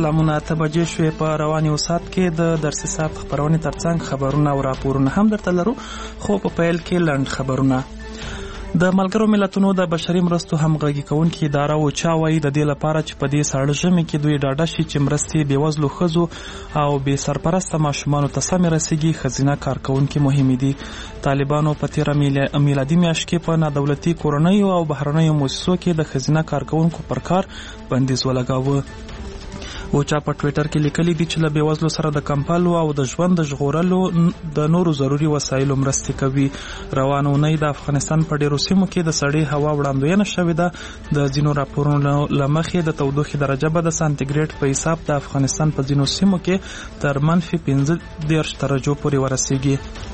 سلامونه. 8 بجې شوې په روان یو ساعت کې د درسي ساعت خبرونې ترڅنګ خبرونه او راپورونه هم درته لرو، خو په پیل کې لنډ خبرونه. د ملګرو ملتونو د بشري مرستو همغږي کوونکې اداره اوچا وایي د دې لپاره چې په دې ساړه ژمي کې دوی ډاډه شي چې مرستې بېوزلو ښځو او بې سرپرسته ماشومانو ته سمې رسیږي، ښځینه کارکوونکې مهمې دي. طالبانو په تېره میلادي میاشت کې په نادولتي کورنیو او بهرنیو مؤسسو کې د ښځینه کارکوونکو پر کار بندیز ولګاوه. اوچا په ټویټر کې لیکلي دي چې له بېوزلو سره د کمپلو او د ژوند د ژغورلو د نورو ضروري وسایلو مرستې کوي. روانه اونۍ د افغانستان په ډېرو سیمو کې د سړې هوا وړاندوینه شوې ده. د ځینو راپورونو له مخې د تودوخې درجه به د سانتیګریډ په حساب د افغانستان په ځینو سیمو کې تر -15 درجو پورې ورسیږي.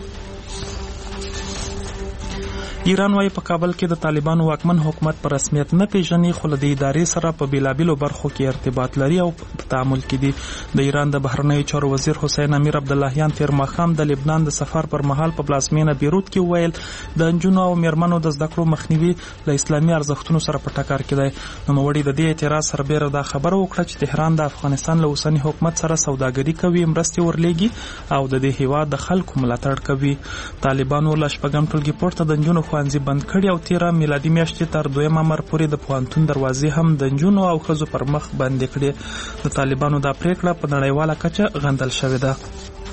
ایران وايي په کابل کې د طالبانو واکمن حکومت په رسمیت نه پیژني، خو له دې ادارې سره په بیلابیلو برخو کې ارتباط لري او په تعامل کې دي. د ایران د بهرنیو چارو وزیر حسین امیر عبداللهیان تیر ماښام د لبنان د سفر پر مهال په پلازمینه بیروت کې وویل د نجونو او میرمنو د زده کړو مخنیوي له اسلامي ارزښتونو سره په ټکر کې دی. نوموړي د دې اعتراض سربیره دا خبره وکړه چې تهران د افغانستان له اوسني حکومت سره سوداګري کوي، مرستې ورلېږي او د دې هیواد د خلکو ملاتړ کوي. طالبانو له شپږم ټولګي پورته د نجونو ښوونځي بند کړي او 13 میلادي میاشتې تر 2 ممر پورې د پوهنتون دروازې هم د نجونو او ښځو پر مخ بندې کړي. د طالبانو دا پریکړه په نړیواله کچه غندل شوې ده.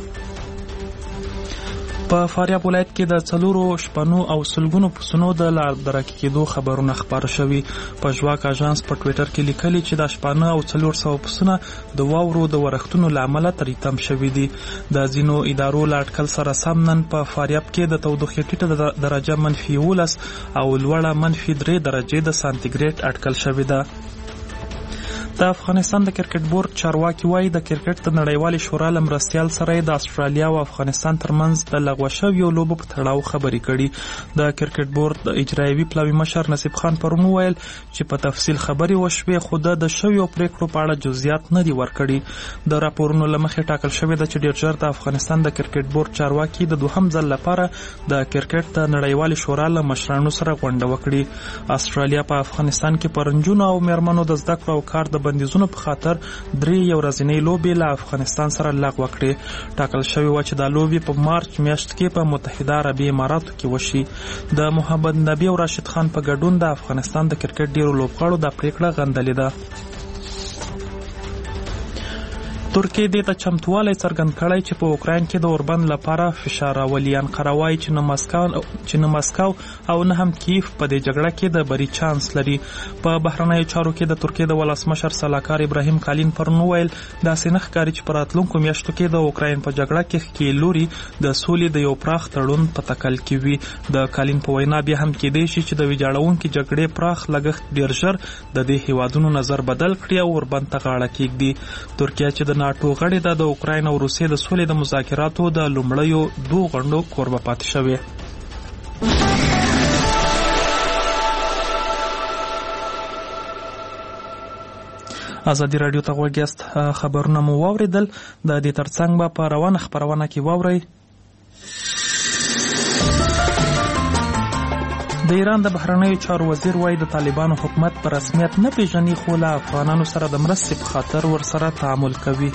په فاریاب ولایت کې د 4 شپنو او سلګونو پسونو د لارډرکې کېدو خبرونه خپاره شوي. په ژواک اژانس په ټویټر کې لیکلي چې د شپانه او 400 پسونه د واورو د ورښتونو له امله تریتم شوي دي. د ځینو ادارو له اټکل سره سم نن په فاریاب کې د تودوخې ټیټه درجه -11 او لوړه -3 درجې د سانتیګریډ اټکل شوې ده. د افغانستان د کرکټ بورډ چارواکي وایي د کرکټ د نړیوالې شورا له مرستیال سره د استرالیا او افغانستان ترمنځ د لغوه شویو لوبو په تړاو خبرې کړي. د کرکټ بورډ د اجرایوي پلاوي مشر نصیب خان پرون وویل چې په تفصیل خبرې وشوې، خو د شویو پریکړو په اړه جزئیات نه دي ورکړي. د راپورونو له مخې ټاکل شوې ده چې ډېر ژر د افغانستان د کرکټ بورډ چارواکي د دوهم ځل لپاره د کرکټ د نړیوالې شورا له مشرانو سره غونډه وکړي. استرالیا په افغانستان کې پر نجونو او میرمنو د زده کړو او کار د بندیزونو په خاطر 3 ورځنۍ لوبې له افغانستان سره لغوه کړې. ټاکل شوی و چې دا لوبې په مارچ میاشت کې په متحده عربي اماراتو کې وشي. د محمد نبی او راشد خان په ګډون د افغانستان د کرکټ ډیرو لوبغاړو دا پریکړه غندلې ده. ترکیه دې ته چمتوالی څرګند کړی چې په اوکراین کې د اوربند لپاره فشار راولي. انقره وایي چې نه مسکو او نه هم کیف په دې جګړه کې د بری چانس لري. په بهرنیو چارو کې د ترکیه د ولسمشر سلاکار ابراهیم کالین پرون وویل داسې نه ښکاري چې په راتلونکو میاشتو کې د اوکراین په جګړه کې ښکېل لوري د سولې د یو پراخ تړون په تکل کې وي. د کالین په وینا بیا هم کېدای شي چې د ویجاړونکې جګړې پراخ لګښت ډېر ژر د دې هیوادونو نظر بدل کړي او اوربند ته غاړه کېږدي. ترکیه چې د ناټو غړې ده د اوکراین او روسیې د سولې د مذاکراتو د لومړیو 2 غونډو کوربه پاتې شوې. ازادي راډیو ته غوږ یاست. خبرونه مو واوریدل. د دې ترڅنګ به په روانه خبرونه کې واورئ د ایران د بهرنیو چارو وزیر وایي د طالبانو حکومت په رسمیت نه پیژني، خو له افغانانو سره د مرستې په خاطر ورسره تعامل کوي.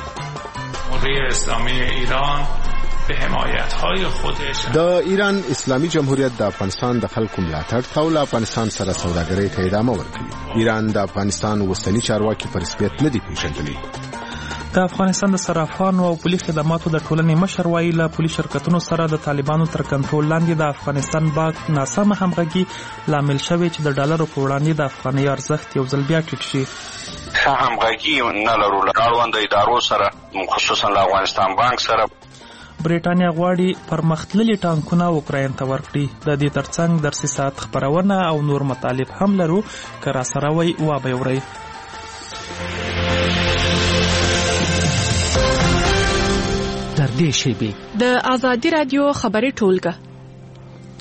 د ایران اسلامي جمهوریت د افغانستان د خلکو ملاتړ ته او له افغانستان سره سوداګرۍ ته ادامه ورکوي. ایران د افغانستان وسنی چارواکي په رسمیت نه دي پیژندلي. د افغانستان د صرافانو او پولیس خدماتو د ټولنې مشر وایي له پولیس شرکتونو سره د طالبانو تر کنټرول لاندې د افغانستان بانک ناسمه همغږي لامل شوی چې د ډالرو په وړاندې د افغانۍ ارزښت یو ځل بیا ټیټ شي. ښه همغږي نه لرو له اړوندو ادارو سره، خصوصا له افغانستان بانک سره. بریټانیا غواړي پرمختللي ټانکونه اوکراین ته ورکړي. د دې ترڅنګ درسي ساعت خبرونه او نور مطالب هم لرو که راسره وئ وابه اورئ. در دې شیبې د ازادي رادیو خبري ټولګه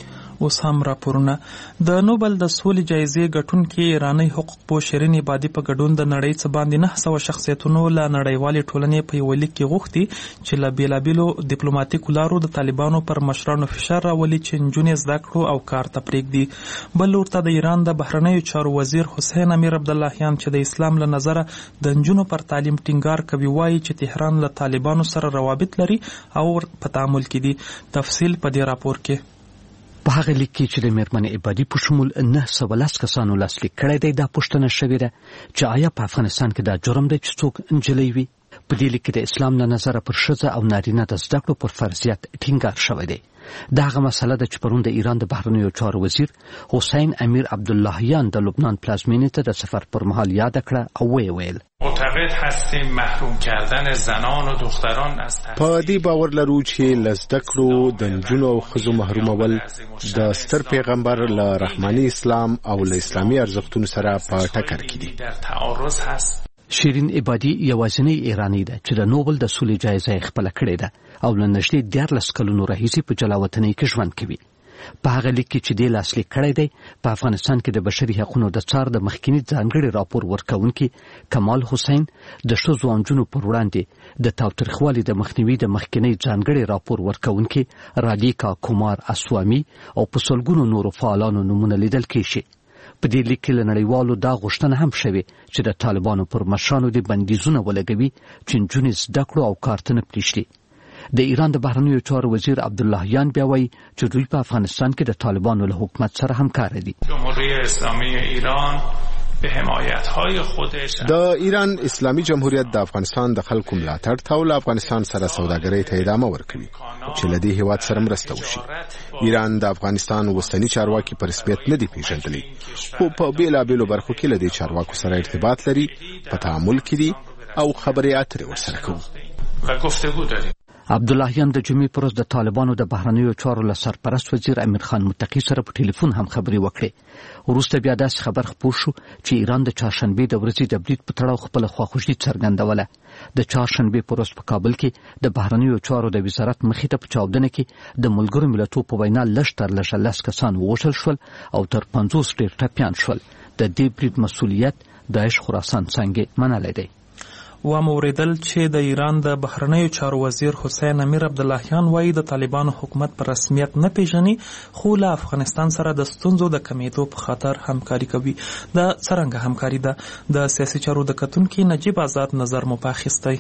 اوس هم راپورونه. د نوبل د سولې جایزې ګټونکي ایراني حقوقپوه شیرین عبادي په ګډون د نړۍ څخه باندې 900 شخصیتونو له نړیوالې ټولنې په یو لیک کې غوښتي چې له بیلابیلو ډیپلوماټیکو لارو د طالبانو پر مشرانو فشار راولي چې نجونې زده کړو او کار ته پرېږدي. بل ورته د ایران د بهرنیو چارو وزیر حسین امیر عبداللهیان چې د اسلام له نظره د نجونو پر تعلیم ټینګار کوي وایي چې تهران له طالبانو سره روابط لري او په تعامل کې دي. تفصیل په دې راپور کې. په هغه لیک کې چې د میرمنې عبادي په شمول 910 کسانو لاسلیک کړی دی دا پوښتنه شوې ده چې آیا په افغانستان کې دا جرم دی چې څوک نجلۍ وي. په دې لیک کې د اسلام له نظره پر ښځه او نارینه د زده کړو پر فرضیت ټینګار شوی دی. دا هغه مسله ده چې پرون د ایران د بهرنیو چارو وزیر حسین امیر عبداللهیان د لبنان پلازمینې ته د سفر پر مهال یاد کړه او ویل معتقد هستیم محروم کردن زنان و دختران از په دې باور لرو چې له زده کړو د نجونو او ښځو محرومول د ستر پیغمبر له رحماني اسلام او له اسلامي ارزښتونو سره په ټکر کې دي. در تعارض هست. شیرین عبادي یوازینی ایرانی ده چې د نوبل د سولې جایزه خپل کړې ده او له نږدې 14 کلونو راهیسې په جلاوطنۍ کې ژوند کوي. په هغه لیک کې چې د لاسلیک کړی دی په افغانستان کې د بشري حقوقو د څار د مخکینی ځانګړي راپور ورکونکي کمال حسین د ښځو او نجونو پر وړاندې د تاوتریخوالي د مخنیوي د مخکینی ځانګړي راپور ورکونکي رادیکا کومار اسوامي او په سلګونو نورو فعالانو نمونه لیدل کېږي. په دې لیک کې له نړیوالو دا غوښتنه هم شوې چې د طالبانو پر مشرانو د بندیزونه ولګوي چې نجونې زده کړو او کار ته نه پرېږدي. د ایران د بهرنیو چارو وزیر عبداللهیان بیا وایي چې دوی په افغانستان کې د طالبانو له حکومت سره همکار دي. جمهوری اسلامی ایران به حمایت‌های خودش د ایران اسلامي جمهوریت د افغانستان د خلکو ملاتړ ته او له افغانستان سره سوداګرۍ ته ادامه ورکوي چې له دې هیواد سره مرسته وشي. ایران د افغانستان وسطني چارواکي په رسمیت نه دي پیژندلي خو په بیلابیلو برخو کې له دې چارواکو سره ارتباط لري، په تعامل کې دي او خبرې اترې ورسره کوي و گفتگو داریم. عبداللهیان د جمعې پر ورځ د طالبانو د بهرنیو چارو له سرپرست وزیر امیر خان متقي سره په ټلیفون هم خبرې وکړې. وروسته بیا داسې خبر خپور شو چې ایران د چهارشنبې د ورځې د برید په تړاو خپله خواخوږي څرګندوله. د چهارشنبې پر ورځ په کابل کې د بهرنیو چارو د وزارت مخې ته په چاودنه کې د ملګرو ملتونو په وینا لږ تر لږه 10 کسان ووژل شول او تر 50 ډېر ټپیان شول. د دې برید مسؤلیت داعش خراسان څنګه منلی دی. و موریدل چې د ایران د بهرنیو چارو وزیر حسین امیر عبداللهیان وایي د طالبانو حکومت پر رسمیت نه پیژني خو له افغانستان سره د ستونزو د کمیدو په خاطر همکاري کوي. د څرنګه همکاري ده د سیاسي چارو د کتونکي نجیب آزاد نظر مو پاخیستی.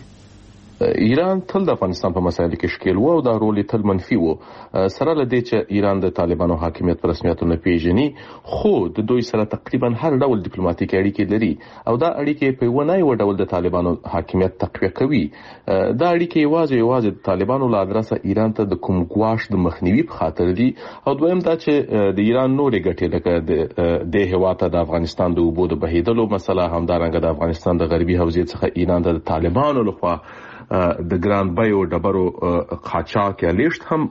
ایران تل د افغانستان په مسایلو کې ښکیل و او دا رول تل منفي و. سره له دې چې ایران د طالبانو حاکمیت پر رسمیت نه پیژني خو د دوی سره تقریبا هر ډول ډیپلوماټیک اړیکې لري او دا اړیکې په ونه یو ډول د طالبانو حاکمیت تقویه کوي. دا اړیکې یوازې د طالبانو له ادرسه ایران ته د کوم ګواښ د مخنیوي په خاطر دي او دویم دا چې د ایران نورې ګټې لکه د هیواد د افغانستان د اوبو د بهیدلو مسله همدارنګه د افغانستان د غربي حوزې څخه ایران د طالبانو لخوا د ګران بیو ډبرو قاچاق یا لیشت هم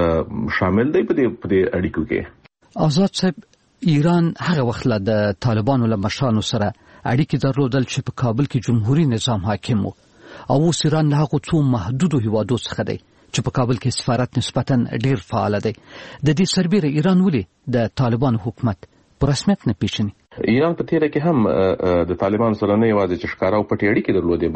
شامل دی په دې اړیکو کې. آزاد صاحب، ایران هغه وخت له د طالبانو له مشرانو سره اړیکې درلودل چې په کابل کې جمهوریت نظام حاکم و او اوس ایران له هغو څو محدودو هیوادو څخه دی چې په کابل کې سفارت نسبتا ډیر فعال دی. د دې سربیره ایران ولې د طالبانو حکومت په رسمیت نه پیژني؟ ایران په تیره کې هم د طالبانو سره نه یوازې چې ښکارا او پټې اړیکې درلودې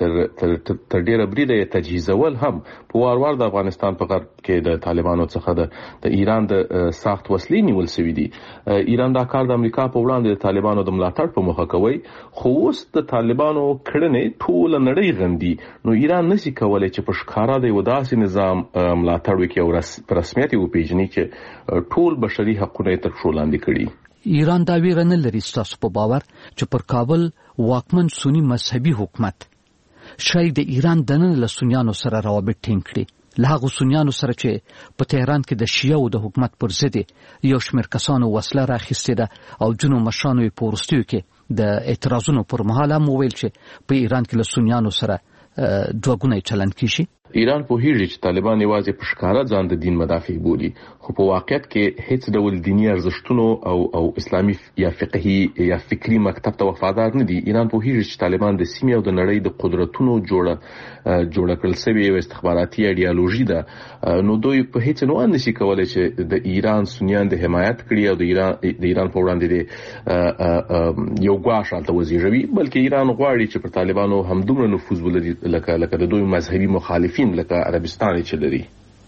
بلکې تر ډیره بریده یې تجهیزول هم په وار د افغانستان په غرب کې د طالبانو څخه د ایران د سخت وسلې نیول شوي دي. ایران دا کار د امریکا په وړاندې د طالبانو د ملاتړ په موخه کوي خو اوس د طالبانو کړنې ټول نړۍ غندي نو ایران نشي کولای چې په ښکارا د یو داسې نظام ملاتړ وکړي او په رسمیت یې وپیژني چې ټول بشري حقونه یې تر پښو لاندې کړي. ایران دا ویره نه لري ستاسو په باور چې پر کابل واکمن سنی مذهبي حکومت شاید د ایران دننه له سنیانو سره روابط ټینګ کړي، له هغو سنیانو سره چې په تهران کې د شیعو د حکومت پر ضد یو شمېر کسانو وسله راخیستې ده او ځینو مشرانو یې په وروستیو کې د اعتراضونو پر مهال هم وویل چې په ایران کې له سنیانو سره دوه ګونی چلند کیږي. ایران په هیڅ چې طالبان یوازې په ښکارا ځان د دین مدافع بولي، خو په واقعیت کې هیڅ ډول دینی ارزښتونو او اسلامي یا فقهي یا فکری مکتب ته وفادار نه دي. ایران په هیڅ چې طالبان د سیمې او د نړۍ د قدرتونو جوړه کړل سوي یو استخباراتي ایډیالوژي ده، نو دوی په هیڅ نه نشي کولای چې د ایران سنیان د حمایت کړي او د ایران په وړاندې د یو ګواښ حالت وزیږوي، بلکې ایران غواړي چې پر طالبانو همدومره نفوذ ولري لکه د دوی مذهبي مخالفین لکه عربستان چې لري.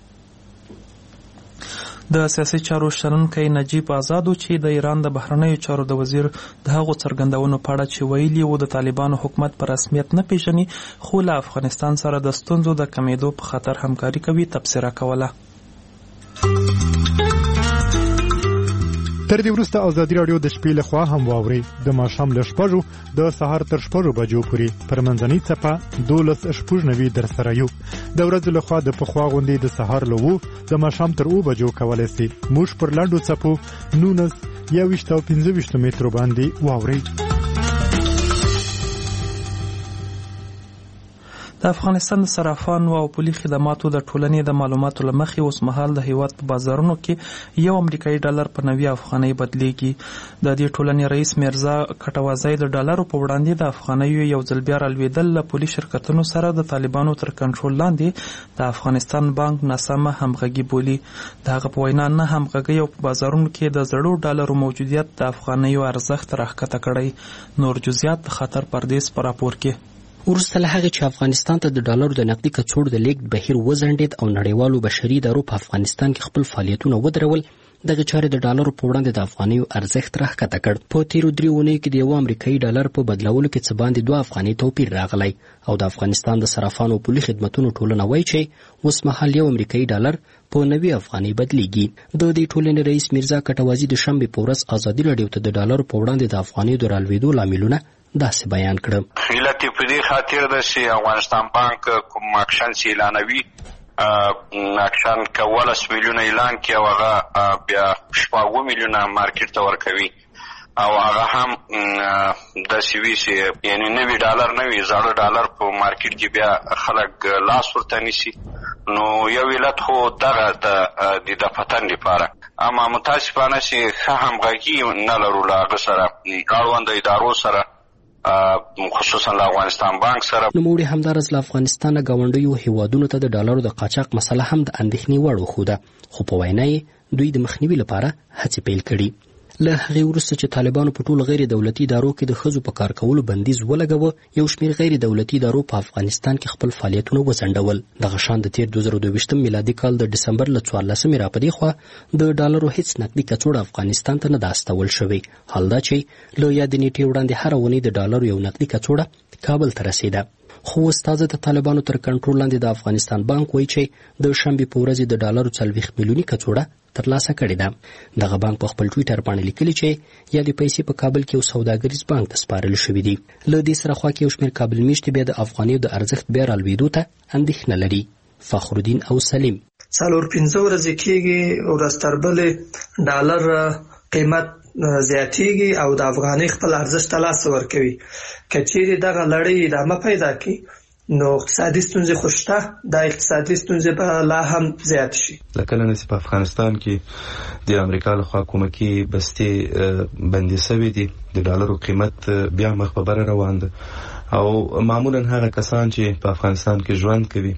د سیاسي چارو شنونکی نجیب آزاد چې د ایران د بهرنیو چارو د وزیر د هغو څرګندونو په اړه چې ویلي وو د طالبانو حکومت په رسمیت نه پیژني خو له افغانستان سره د ستونزو د کمیدو په خاطر همکاري کوي تبصره کوله. تر دې وروسته ازادي راډیو د شپې لخوا هم واوري د ماښام له 6 د سهار تر 6 بجو پورې پر منځنۍ څپه 12:90 در سره یو. د ورځې لخوا د پخوا غونډې د سهار له 2 د ماښام تر 2 بجو کولای شي موږ پر لاندو څپو 19 یا 25 مترو باندې واوري. د افغانستان د صرافانو او پولي خدماتو د ټولنې د معلوماتو له مخې اوس مهال د هیواد په بازارونو کې یو امریکایي ډالر په 90 افغانۍ بدلیږي. د دې ټولنې رئیس میرزا کټوازی د ډالرو په وړاندې د افغانیو یو ځل بیا رالوېدل له پولي شرکتونو سره د طالبانو تر کنټرول لاندې د افغانستان بانک ناسمه همغږي بولي. د هغه په وینا نه همغږي او په بازارونو کې د زړو ډالرو موجودیت د افغانیو ارزښت راښکته کړی. نور جزئیات د خطر پردیس په راپور کې. وروسته له هغې چې افغانستان ته د ډالرو د نقدي کڅوړو د لیږد بهیر وځنډېد او نړیوالو بشري ادارو په افغانستان کې خپل فعالیتونه ودرول، دغه چارې د ډالرو په وړاندې د افغانیو ارزښت راښکته کړ. په تیرو 3 اونیو کې د یو امریکایي ډالر په بدلولو کې څه باندې 2 افغانۍ توپیر راغلی او د افغانستان د صرافانو پولي خدمتونو ټولنه وایي چې اوس مهال یو امریکایي ډالر په 90 افغانۍ بدلیږي. د دې ټولنې رئیس میرزا کټوازی د شنبې په ورځ ازادي راډیو ته د ډالرو په وړاندې د افغانیو د رالوېدو لاملونه داسې بیان کړم. علت په دې خاطر ده چې افغانستان بانک کوم اکشن چې اعلانوي اکشن کوله 10 میلیونه اعلان کوي او هغه بیا 7 میلیونه مارکیټ ته ورکوي او هغه هم د سیوی چې یعنی نوی ډالر نوی زړه ډالر په مارکیټ کې بیا خلک لاس ورته نیسي. نو یو علت خو دغه د پتن لپاره اما متاسفانه چې ښه همغږي نه لرو له هغه سره اړوند ادارو سره خصوصا له افغانستان بانک سره. نوموړي همدارس له افغانستان غونډیو هیوادونو ته د ډالرو د قاچاق مسله هم د اندېښنې وړ وښوده، خو په وینا یې دوی د مخنیوي لپاره هڅې پیل کړي. له هغې وروسته چې طالبانو په ټولو غیر دولتي ادارو کې د ښځو په کار کولو بندیز ولګوه، یو شمېر غیر دولتي ادارو په افغانستان کې خپل فعالیتونه وځنډول. دغه شان د تیر 2022 میلادي کال د ډسمبر له 14 را پدې خوا د ډالرو هیڅ نقدي کڅوړه افغانستان ته نه ده استول شوې. حال دا چې له یادې نیټې وړاندې هره اونۍ د ډالرو یو نقدي کڅوړه کابل ته رسېده. خو استاد د طالبانو تر کنټرول لاندې د افغانستان بانک وایي چې د شنبې په ورځ د ډالرو 40 میلیوني کڅوړه ترلاسه کړې ده. دغه بانک په خپل ټویټر باندې لیکلي چې یادې پیسې په کابل کې یو سوداګریز بانک ته سپارل شوې دي. له دې سره خوا کې یو شمېر کابل میشتې بیا د افغانیو د ارزښت بیا رالوېدو ته اندېښنه لري. فخرالدین او سلیم 4-5 ورځې کېږي ورځ تر بلې ډالر قیمت زیاتېږي او د افغانۍ خپل ارزښت ته لاس ورکوي. که چیرې دغه لړۍ ادامه پیدا کړي نو اقتصادي ستونزې خو شته، دا اقتصادي ستونزې به لا هم زیات شي. لکه نن په افغانستان کې د امریکا لخوا کومکي بستې بندي شوې دي، د ډالرو قیمت بیا مخ په بره روان ده او معمولا هغه کسان چې په افغانستان کې ژوند کوي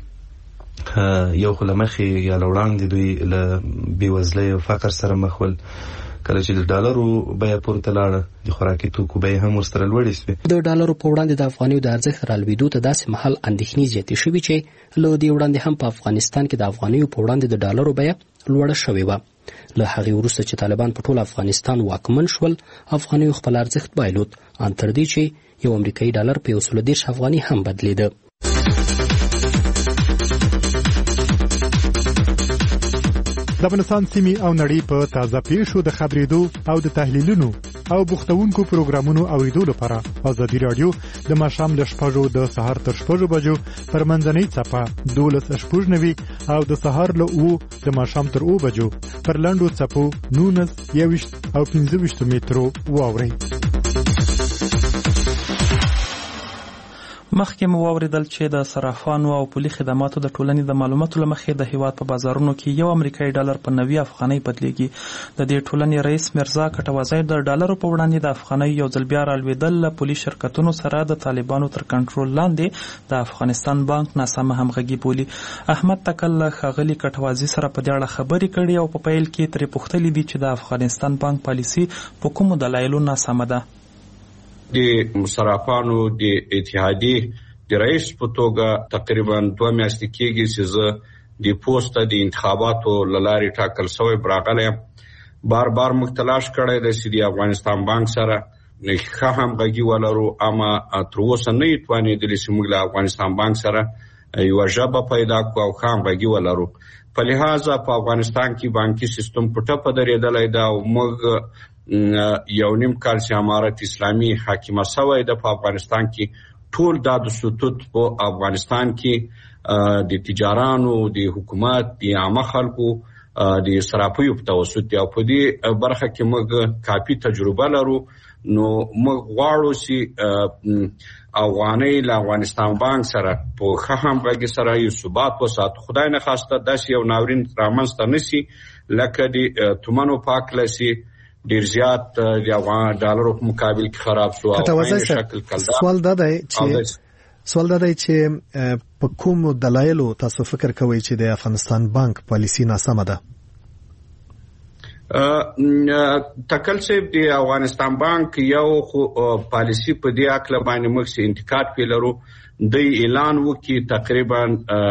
یو خو له مخې یا له وړاندې دوی له بېوزلۍ او فقر سره مخ ول. کله چې د ډالرو بیه پورته لاړه د خوراکي توکو بیه هم ورسره لوړې شوې. د ډالرو په وړاندې د افغانیو د ارزښت رالوېدو ته داسې مهال اندېښنې زیاتې شوې چې له دې وړاندې هم په افغانستان کې د افغانیو په وړاندې د ډالرو بیه لوړه شوې وه. له هغې وروسته چې طالبان په ټول افغانستان واکمن شول، افغانیو خپل ارزښت بایلود، ان تر دې چې یو امریکایي ډالر په 130 افغانۍ هم بدلېده. د افغانستان سیمې او نړۍ په تازه پیښو د خبرېدو او د تحلیلونو او بوختونکو پروګرامونو اوریدو لپاره ازادي راډیو د ماښام له 6 د سهار تر 6 بجو پر منځنۍ څپه 12:90 او د سهار له 2 د ماښام تر 2 بجو پر لاندو څپو 19 او 25 مترو واورئ. مخکې مو واوریدل چې د صرافانو او پولي خدماتو د ټولنې د معلوماتو لمخې د هیواد په بازارونو کې 1 امریکایي ډالر په 90 افغانۍ بدلیږي. د دې ټولنې رئیس مرزا کټوازی د ډالرو په وړاندې د افغانۍ یو ځل بیا رالوېدل له پولي شرکتونو سره د طالبانو تر کنټرول لاندې د افغانستان بانک ناسمه همغږي بولي. احمد تکل له ښاغلي کټوازي سره په دې اړه خبرې کړې او په پیل کې ترې پوښتلي دي چې د افغانستان بانک پالیسي په کومو دلایلو ناسمه ده. د صرافانو د اتحادیې د رئیس په توګه تقریبا 2 میاشتې کېږي چې زه د پوسټ د انتخاباتو لارې ټاکل شوی براغلی بار موږ تلاش کړی دی چې د افغانستان بانک سره ښه همغږي ولرو، اما تر اوسه نه یې توانېدلي چې موږ له افغانستان بانک سره یوه ژبه پیدا کړو او ښه همغږي ولرو. په لحاظه په افغانستان کې بانکي سیستم په ټپه درېدلی ده او موږ 1.5 کال چې امارت اسلامي حاکمه شوی ده په افغانستان کې ټول د ستوت په افغانستان کې د تجارانو د حکومت د عامه خلکو د صرافیو په توسط او په دې برخه کې موږ کافي تجربه لرو. نو موږ غواړو چې افغانۍ له افغانستان بانک سره په ښه همغږي سره یو ثبات وساتو. خدای نه خواسته داسې یو ناورین رامنځته نه سي لکه د تومنو په هکله چې ډیر زیات د افغان ډالرو په مقابل کې خراب شو او په شکل کلدا. سوال دا دی چې په کوم دلایلو تاسو فکر کوئ چې د افغانستان بانک پالیسی ناسمه ده؟ تکل صاحب د افغانستان بانک یو پالیسی په دې اکله باندې موږ چې انتقاد پې لرو. د اعلان وکړي تقریبا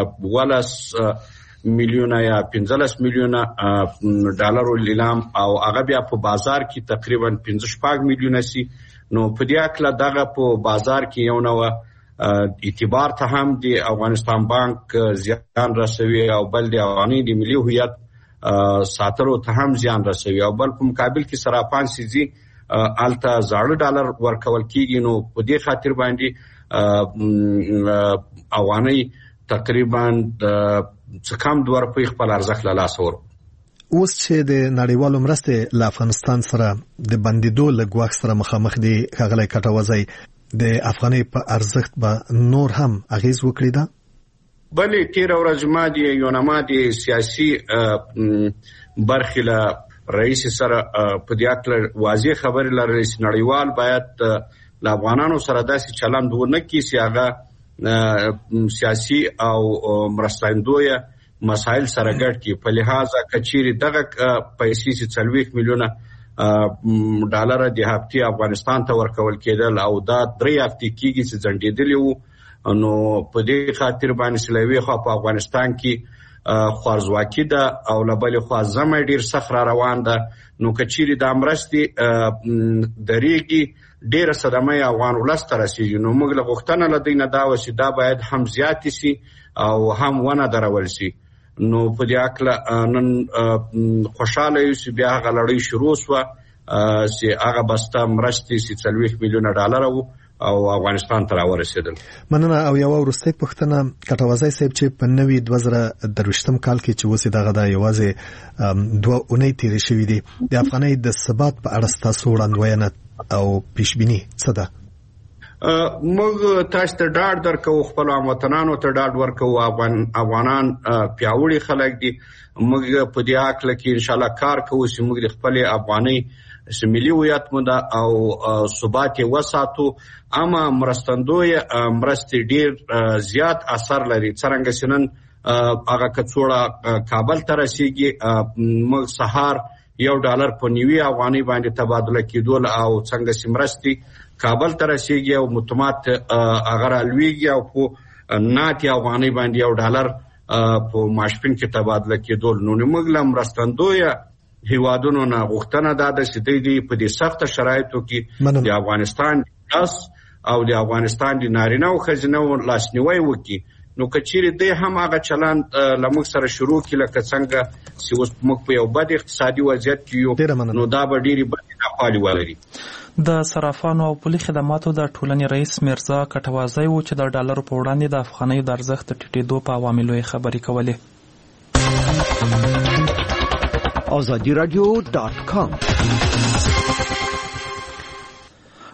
12 میلیونه یا 15 میلیونه ډالرو لیلام او هغه بیا په بازار کې تقریبا 15 میلیونه سي. نو په دې اکله دغه په بازار کې یو نوع اعتبار ته هم د افغانستان بانک زیان رسوي او بل د افغاني د ملي هویت ساتلو ته هم زیان رسوي او بل په مقابل کې صرافان سيزي الته زاړه ډالر ورکول کیږي. نو په دې خاطر باندې افغاني تقریبا څکم 2 روپۍ خپل ارزښت له لاسه ورکړو. اوس چې د نړیوالو مرستې له افغانستان سره د بندیدو له ګواښ سره مخامخ دي، ښاغلی کټوازی د افغانۍ په ارزښت به نور هم اغیز وکړي ده؟ بلې تېره ورځ ما د یونما د سیاسي برخې له رئیس سره په دې اړه واضح خبرې لرلې چې نړیوال باید له افغانانو سره داسې چلند ونه کړي چې هغه سیاسي او مرستندویه مسایل سره ګډ کړي. په لحاظه کچېرې دغه پیسې چې 40 میلیونه ډالر د هفتې افغانستان ته ورکول کېدل او دا 3 هفتې کېږي چې ځنډېدلي وو. نو په دې خاطر باندې چې له یوې خوا په افغانستان کې خوارځواکي ده او له بلې خوا ژمی ډېر سخت را روان ده. نو کچېرې دا مرستې درېږي ډیره صدمه افغان ولس ته رسیږي. نو موږ له غوښتنه له دوی نه دا وه چې دا باید هم زیاتې سي او هم ونه درول سي. نو په دې هکله نن خوشحاله یو چې بیا هغه لړۍ شروع شوه چې هغه بسته مرستې چې 40 میلیونه ډالر وو او افغانستان ته راورسېدل. مننه. او یوه وروستۍ پوښتنه کټوازی صاحب چې په نوي 2023 کال کې چې اوس دغه د یوازې 2 اونۍ تېرې شوي دي، د افغانۍ د ثبات په اړه ستاسو وړاندوینه او پیشبینی څه ده؟ موږ تاسو ته ډاډ درکوو، خپل هموطنانو ته ډاډ ورکوو. افغانان پیاوړي خلک دي. موږ په دې هکله کې انشاءالله کار کوو چې موږ د خپلې افغانۍ ملي هویت مو ده او ثبات یې وساتو. اما مرستندویه مرستې ډېر زیات اثر لري. څرنګه چې نن هغه کڅوړه کابل ته رسېږي، موږ سهار $1 په 90 افغانۍ باندې تبادله کېدول او څنګه چې مرستې کابل ته رسېږي او متمات هغه رالوېږي او په 90 افغانۍ باندې $1 په ماشپین کې تبادله کېدول. نو موږ له مرستندویه هیوادونو نه غوښتنه دا ده چې دوی په دې سخته شرایطو کې د افغانستان او د افغانستان د نارینه او ښځینه لاسنیوی وکړي. نو کچېرې دی هم هغه چلند له موږ سره شروع کړي لکه څنګه چې اوس موږ په یو بد اقتصادي وضعیت کې یو، نو دا به ډېرې بدې ناخوالې ولري. د صرافانو او پولي خدماتو د ټولنې رئیس مرزا کټوازی و چې د ډالرو په وړاندې د افغانۍ د ارزښت د ټیټېدو په عواملو یې خبرې کولې. azadiradio.com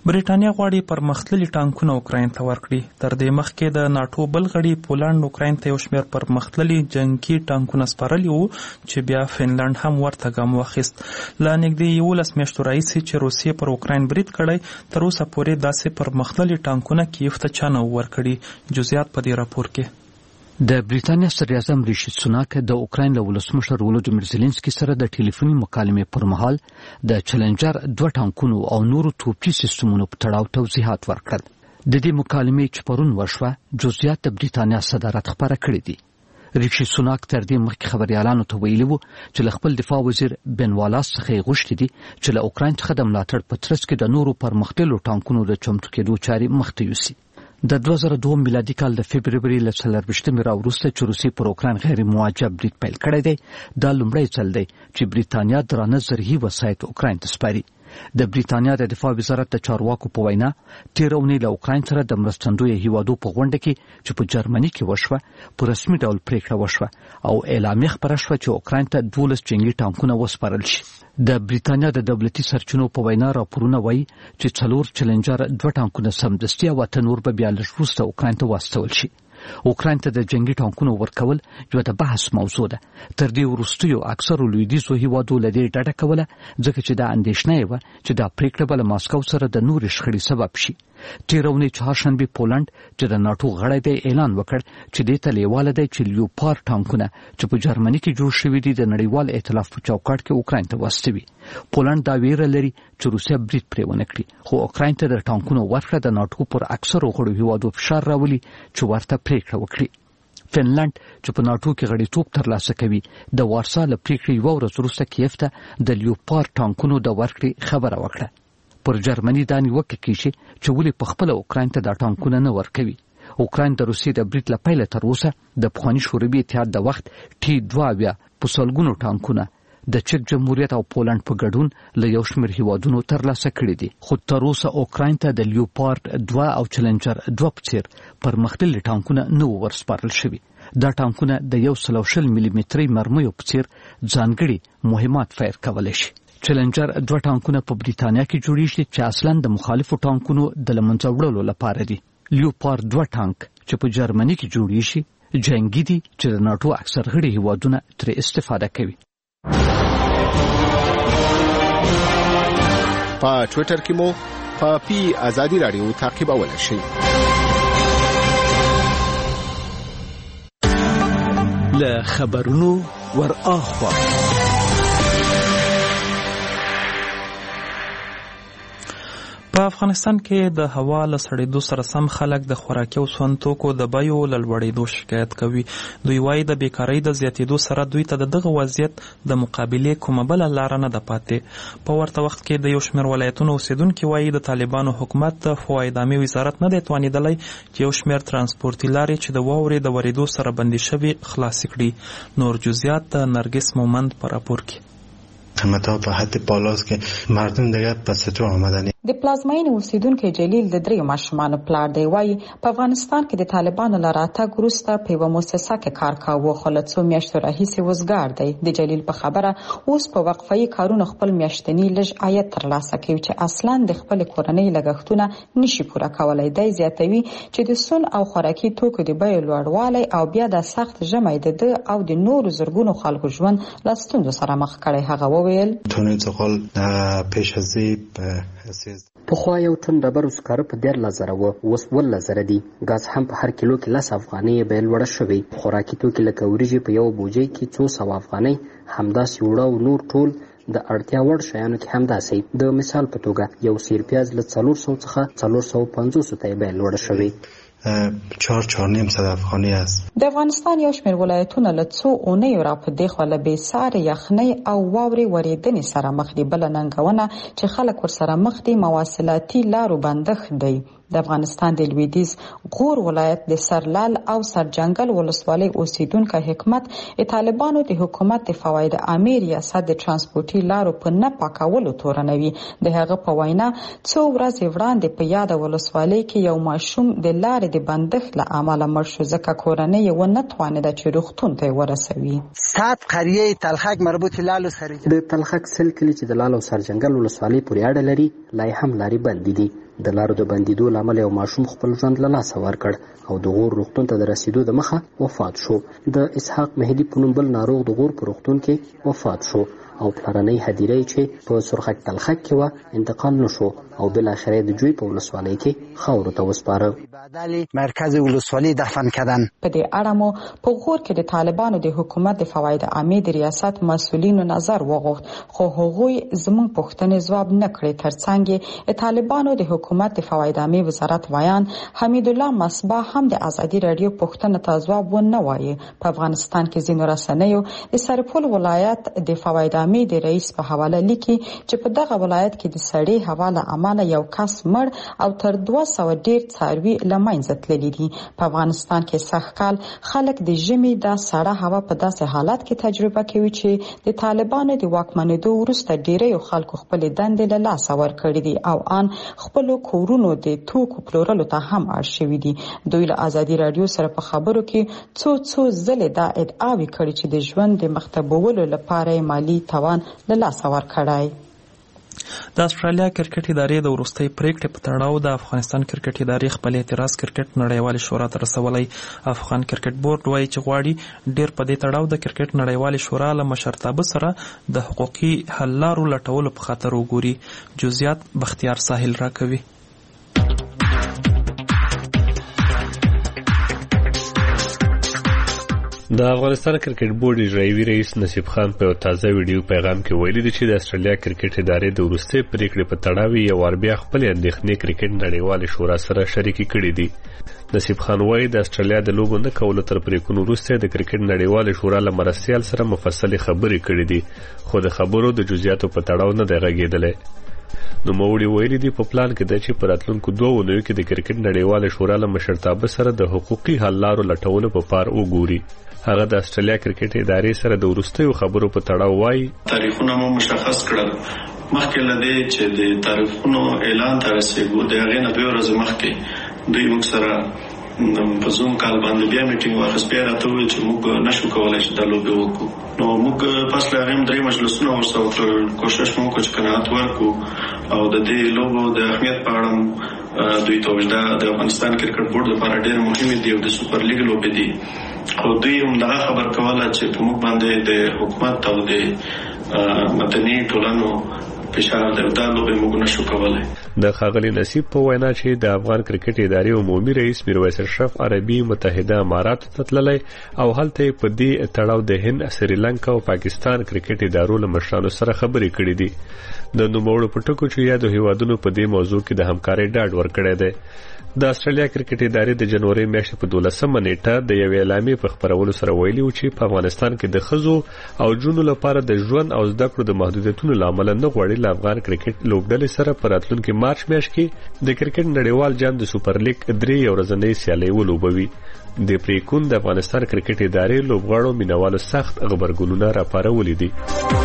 برېټانیا غواړي پرمختللي ټانکونه اوکراین ته ورکړي. تر دې مخکې د ناټو بل غړي پولنډ اوکراین ته یو شمېر پرمختللي جنګي ټانکونه سپارلي وو چې بیا فنلنډ هم ورته ګام واخیست. له نږدې 11 میاشتو راهیسې چې روسیې پر اوکراین برید کړی تر اوسه پورې داسې پرمختللي ټانکونه کیف ته چا نه ورکړي. جزئیات په دې راپور کې. د بریتانیا صدراعظم ریشي سوناک د اوکراین له ولسمشر ولودیمیر زيلنسکي سره د ټلیفوني مکالمې پر مهال د چلنجر 2 ټانکونو او نورو توپچي سیستمونو په تړاو توضیحات ورکړل. د دې مکالمې چې پرون وشوه جزئیات د بریتانیا صدارت خبره کړې دي. ریشي سوناک تر دې مخکې خبريالانو ته ویلي وو چې له خپل دفاع وزیر بن والاس څخه غوښتي دي چې له اوکراین څخه د ملاتړ په ترڅ کې د نورو پرمختللو ټانکونو د چمتو کېدو چارې مخته یوسي. د 2002 میلادي کال د فبرवरी له 24 وروسته چې روسي پر اوکراین غیر مواجه برید پیل کړی دی دا لومړی ځل دی چې بریتانیا درانه زرهي وسایط اوکراین ته سپاري. د بریتانیا د دفاع وزارت د چارواکو په وینا تیر اونۍ له اوکراین سره د مرستندوی هیوادو په غونډه کې چې په جرمني کې وشوه په رسمي ډول پریکړه وشوه او اعلامیه خبره شوه چې اوکراین ته 12 جنگي ټانکونه وسپارل شي. د بریتانیا د دولتي سرچینو په وینا راپورونه وایي چې 4 چلنجر 2 ټانکونه سمدستي او نور به بیا لږ وروسته اوکراین ته واستول شي. اوکراین ته د جنگي ټانکونو ورکول یو د بحث موضوع ده. تر دې وروستیو اکثرو لویدیځو هیوادو له دې ډډه کوله ځکه چې دا اندېښنه وه چې دا پریکړه به له ماسکو سره د نورې شخړې سبب شي. تیر اونۍ چهارشنبه پولنډ چې د ناټو غړی دی اعلان وکړ چې دې ته لیواله دی چې لیوپارد ټانکونه چې په جرمني کې جوړ شوي دي د نړیوال ائتلاف په چوکاټ کې اوکراین ته واستوي. پولنډ دا ویره لري چې روسیا برید پرې ونه کړي خو اوکراین ته د ټانکونو ورکړه د ناټو پر اکثرو غړو هیوادو فشار راولي چې ورته پریکړه وکړي. فنلند چې په ناټو کې غړیتوب ترلاسه کوي د وارسا له پریکړې یوه ورځ وروسته کیف ته د لیوپارد ټانکونو د ورکړې خبره وکړه. پر جرمني دا نیوکه کیږي چې ولې په خپل اوکراین ته دا ټانکونه نه ورکوي. اوکراین د روسیې د برید له پیله تر اوسه د پخواني شوروي اتحاد د وخت T-2 په سلګونو ټانکونه د چک جمهوریت او پولنډ په ګډون له یو شمېر هیوادونو ترلاسه کړي دي. خو تر اوسه اوکراین ته د لیوپارد 2 او چلنجر 2 په څیر پرمختللي ټانکونه نه ورسپارل شوي. دا ټانکونه د 120 ملي متري مرمیو په څیر ځانګړي مهمات فایر کولی شي. چلنجر 2 ټانکونه په بریتانیا کې جوړیږي چې اصلاً د مخالفو ټانکونو د لمنځه وړلو لپاره دي. لیوپارد 2 ټانک چې په جرمني کې جوړیږي جنگي دي چې د ناټو اکثر غړي هیوادونه ترې استفاده کوي. په ټوئیټر کې مو په پی ازادي رادیو تعقیبولای شئ. له خبرونو ور اخوا په افغانستان کې د هوا له سړېدو سره سم خلک د خوراکي او سون توکو د بیو له لوړېدو شکایت کوي. دوی وایي د بیکارۍ د زیاتېدو سره دوی ته دغه وضعیت د مقابلې کومه بله لاره نه ده پاتې. په ورته وخت کې د یو شمېر ولایتونو اوسېدونکي وایي د طالبانو حکومت د فواید وزارت نه دی توانېدلی چې یو شمېر ترانسپورتي لارې چې د واورې د ورېدو سره بندي شوي خلاصې کړي. نور جزئیات د نرگس مومند په راپور کې. قیمت‌ها په حد بالاست که مردم دیگه پس تو آمدنی. د پلازمین اوسیدونکو جلیل د دریو ماشومانو پلار دی وایي په افغانستان کې د طالبانو له راتګ وروسته په یوه مؤسسه کې کار کاوه خو له څو میاشتو راهیسې وزګار دی. د جلیل په خبره اوس په وقفه‌ای کارونو خپل میاشتنی لږ عاید ترلاسه کوي چې اصلاً د خپل کورنۍ لګښتونه نشي پوره کولی. دی زیاتوي چې د سون او خوراکي توکو د بیو لوړوالی او بیا د سخت ژمی د ده او د نورو زرګونو خلکو ژوند له ستونزو سره مخ کړی. هغه وویل تونې څخه پیش از پخوا یو ټن ډبرو سکاره په 13,000 و اوس 12,000 دي. غاز هم په هر کیلو کې 10 افغانۍ به لوړه شوې. خوراکي توکي لکه وریجې په یو بوجۍ کې 200 افغانۍ همداسې وړه او نور ټول د اړتیا وړ شیانو کې همداسې. د مثال په توګه یو سیر پیاز له 400 څخه 450 ته به لوړه شوې. 4.5 افغانۍ است. د افغانستان یو شمېر ولایتونه له څو اونیو را په دې خوا له بېسارې یخنۍ او واورې ورېدنې سره مخ دي. بله ننګونه چې خلک ورسره مخ دي مواصلاتي لارو بندښت دی. د افغانستان د لویدیځ غور ولایت د سرلال او سرجنګل ولسوالۍ اوسیدونکو حکمت طالبانو د حکومت د فواید عامه ریاست د ترانسپورتي لارو په نه پاکولو تورنوي. د هغه په وینا څو ورځې وړاندې په یاد ولسوالۍ کې یو ماشوم د لارې د بندښت له امله مړ شو ځکه کورنۍ یې ونه توانېده چې روغتون ته یې ورسوي. سات قریه تلخک مربوط لالو د تلخک سل کلي چې د لال او سرجنګل ولسوالۍ پورې اړه لري لای هم لارې بندې دي. د لارو د بندیدو لامل یو ماشوم خپل ژوند له لاسه ورکړ او د غور روغتون ته د رسیدو د مخه وفات شو. د اسحاق مهدي په نوم بل ناروغ د غور په روغتون کې وفات شو او پلرنۍ هدیره چې په سرخک تلخک کې وه انتقال نشو او بالاخره د جوی په ولسوالۍ کې خاورو ته وسپاره. مرکز ولسوالۍ دفن کردن. په دې اړه مو په غور کې د طالبانو د حکومت د فواید عامې د ریاست مسؤلینو نظر وغوښت، خو هغوی زموږ پوښتنې ځواب نه کړې. ترڅنګ د طالبانو د حکومت د فواید عامې وزارت ویان حمید الله مصباح هم د ازادي رادیو پوښتنه ته ځواب ونه وایي. په افغانستان کې ځینو رسنیو د سرپل ولایت د فواید عامې د رئیس په حواله لیکي چې په دغه ولایت کې د سړې هوا له امله یو کس مړ او تر 200 ډیر څاروي له منځه تللي دي. په افغانستان کې سږکال خلک د ژمي د سړه هوا په داسې حالت کې تجربه کوي چې د طالبانو د واکمنېدو وروسته ډیری خلکو خپل دندې له لاسه ورکړي دي او ان خپل کورونو د توکو پلورلو ته هم اړ شوي دي. دوی له ازادي رادیو سره په خبرو کې څو ځلې دا ادعاوې کړي چې د ژوند د مختبولو لپاره مالی توان له لاسه ورکړای. د استرالیا کرکټ ادارې د وروستۍ پریکړې په تړاو د افغانستان کرکټ ادارې خپل اعتراض کرکټ نړیوالې شورا ته رسولی. افغان کرکټ بورډ وایي چې غواړي ډیر په دې تړاو د کرکټ نړیوالې شورا له مشرتابه سره د حقوقي حل لارو لټولو په خاطر وګوري. جزئیات بختیار ساحل راکوي. د افغانستان کرکټ بورډ اجرایوي رئیس نصیب خان په تازه ویډیو پیغام کې ویلي دی چې د استرالیا کرکټ ادارې د وروستۍ پریکړې په تړاو یو وار بیا خپل اندېښنې کرکټ نړیوالې شورا سره شریکې کړې دي. نصیب خان وایي د استرالیا د لوبو نه کولو تر پریکړې وروسته د کرکټ نړیوالې شورا له مرستیال سره مفصلې خبرې کړې دي، خو د خبرو د جزئیاتو په تړاو نه دی غږېدلی. نوموړي ویلي دي په پلان کې ده چې په راتلونکو 2 اونیو کې د کرکټ نړیوالې شورا له مشرتابه سره د حقوقي حل لارو لټولو په پار وګوري. هغه د استرالیا کرکټ ادارې سره د وروستیو خبرو په تړاو وایي تاریخونه مو مشخص کړل. مخکې لدې چې د تاریخونو اعلان ته رسیدو د هغې نه 2 ورځې مخکې دوی موږ سره په زوم کال باندې بیا میټینګ واخیست. بیا راته وویل چې موږ نشو کولی چې دا لوبې وکړو. نو موږ پس له هغې 3 مجلسونه ورسره وکړل، کوشش مو وکړو چې قناعت ورکړو او د دې لوبو د اهمیت په اړه دوی ته وویل دا د افغانستان کرکټ بورډ لپاره ډېر مهمې دي او د سوپر لیګ لوبې دي. خو دوی هم دغه خبر کوله چې په موږ باندې د حکومت او د مدني ټولنو فشار دی، دا لوبې موږ نشو کولی. د ښاغلي نصیب په وینا چې د افغان کرکټ ادارې عمومي رئیس میرویس اشرف عربي متحده اماراتو ته تللی او هلته په دې تړاو د هند، سریلانکا او پاکستان کرکټ ادارو له مشرانو سره خبرې کړې دي. د نوموړو په ټکو چې یادو هیوادونو په دې موضوع کې د همکارۍ ډاډ ورکړی دی. د استرالیا کرکټ ادارې د جنوري میاشتې په 12مه نیټه د یو اعلامیې په خپرولو سره ویلي و چې په افغانستان کې د ښځو او جنونو لپاره د ژوند او زده کړو د محدودیتونو له امله نه غواړي له افغان کرکټ لوبډلې سره په راتلونکي مارچ میاشت کې د کرکټ نړیوال جام د سوپر لیګ 3 ورځنۍ سیالۍ ولوبوي. د پریکون د افغانستان کرکټ ادارې لوبغاړو مینوالو سخت غبرګونونه راپارولي دي.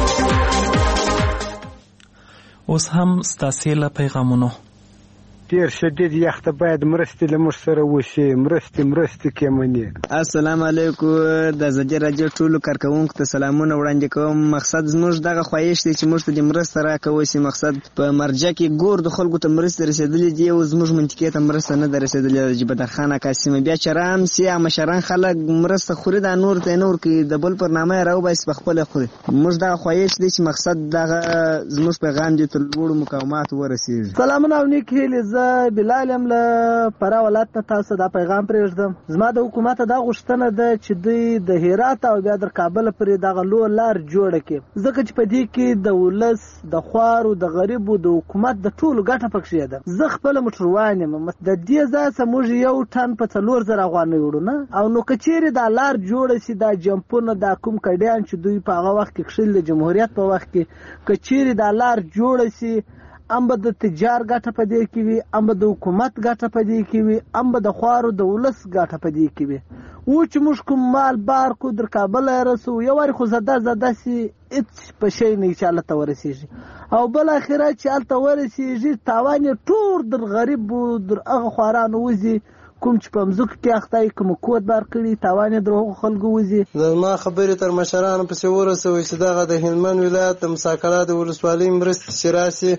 اوس هم ستاسې له پیغامونو ډیر شدید یخ ته باید مرستې له موږ سره وشي، مرستې کېمنې. السلام علیکم. د ازادي رادیو ټولو کارکوونکو ته سلامونه وړاندې کوم. مقصد زموږ دغه خواهش دی چې موږ ته د مرسته راکوي شي. مقصد په مرجع کې ګور د خلکو ته مرسته رسېدلې دي او زموږ منطقې ته مرسته نه ده رسېدلې. جبدر خان قاسمي بیا چرام سي مشران خلک مرسته خوري د نور ته نور کې د بل پر نامه راوبایس په خپل خوري. موږ دغه خواهش دی چې مقصد دغه زموږ پیغام دې تر لوړو مقامات ورسیږي. سلامونه او نیک هیلې. بلال هم له پرا ولایت ته تاسو دا پیغام پرېږدم. زما د حکومت دا غوښتنه ده چې دوی د هرات او بیا د کابل پرې دغه لار جوړه کړي، ځکه چې په دې کې د ولس د خوارو د غریبو د حکومت د ټولو ګټه پکې ده. زه خپل موټروان یم، د دې ځای څخه موږ 1 ټن په 4000 افغانۍ وړو نه، او نو کچېرې دا لار جوړه شي دا جمپونه دا کوم کډیان چې دوی په هغه وخت کې کښل د جمهوریت په وخت کې کچېرې دا لار جوړه شي، ام به د تجار ګټه په دې کې وي، ام به د حکومت ګټه په دې کې وي، ام به د خوارو د ولس ګټه په دې کې وي. و چې موږ کوم مال بار کو در کابل رسو یو واری خو زده سي هیڅ په شي نه چې الله ته ورسیږي، او بل اخره چې الله ته ورسیږي تاوان ټول در غریب او در هغه خوارانو وزي کوم چې په مزوک کې اخته کوم کوت بار کړی تاوان درو خلکو وزي. ما خبرې تر مشرانو پسې ورسوي چې دغه د هلمند ولایت د مساکلات ولسوالۍ مرستې شراسي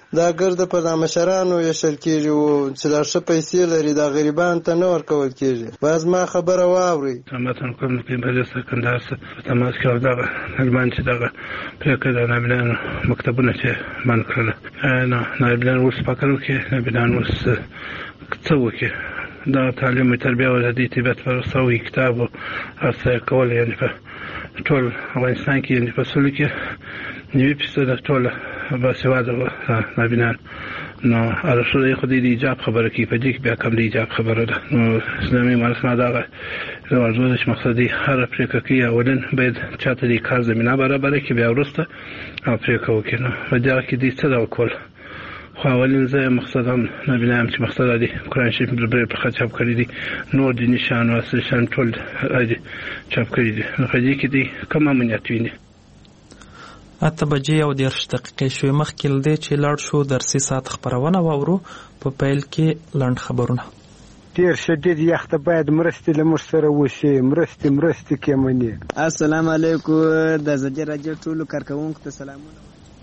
دا ګرده پر د مشرانو ویشل کېږي او چې دا ښه پیسې لري دا غریبانو ته نه ورکول کېږي. باید زما خبره واورئ. متن کوم په مجلس کندهار څخه تماس کړی دغه طالبان چې دغه پرېکړه د نایبانو مکتبونه چې بند کړل. نو نایبان اوس فکر وکړي نایبان اوس څه وکړي. دا تعلیم تربیه او د طبیعت فرسوي کتاب او څه کول یعنی په ټول افغانستان کې یعنی په سلو کې 90% ټول باسواده نابینان نو ارشد خو دې ایجاب خبره کوي په دې کې بیا کوم دې ایجاب خبره ده. نو اسلامي مرسته دا ورزش مقصدی هر پریکړه کوي اولن باید چاته دې کار زمينه برابر کړي بیا ورسته پریکړه وکړي. نو په دې کې دې څه دا وکول خو اولین زه مقصدم نبینم چې مقصد دی قرآن شریف برابر په چاپ کړی دي نور دي نشان او اصل شان ټول راځي چاپ کړی دي. نو په دې کې دې کوم امنیت ویني. 8 بجې او 10 دقیقې شوې مخکې لدې چې لاړ شو درسي ساعت خبرونه واورو. په پیل کې لنډ خبرونه. ډیر شدید یخ ته باید مرستې له موږ سره وشي. مرستې کې مني. السلام علیکم د زجر راجو ټولو کارکونکو ته سلامونه.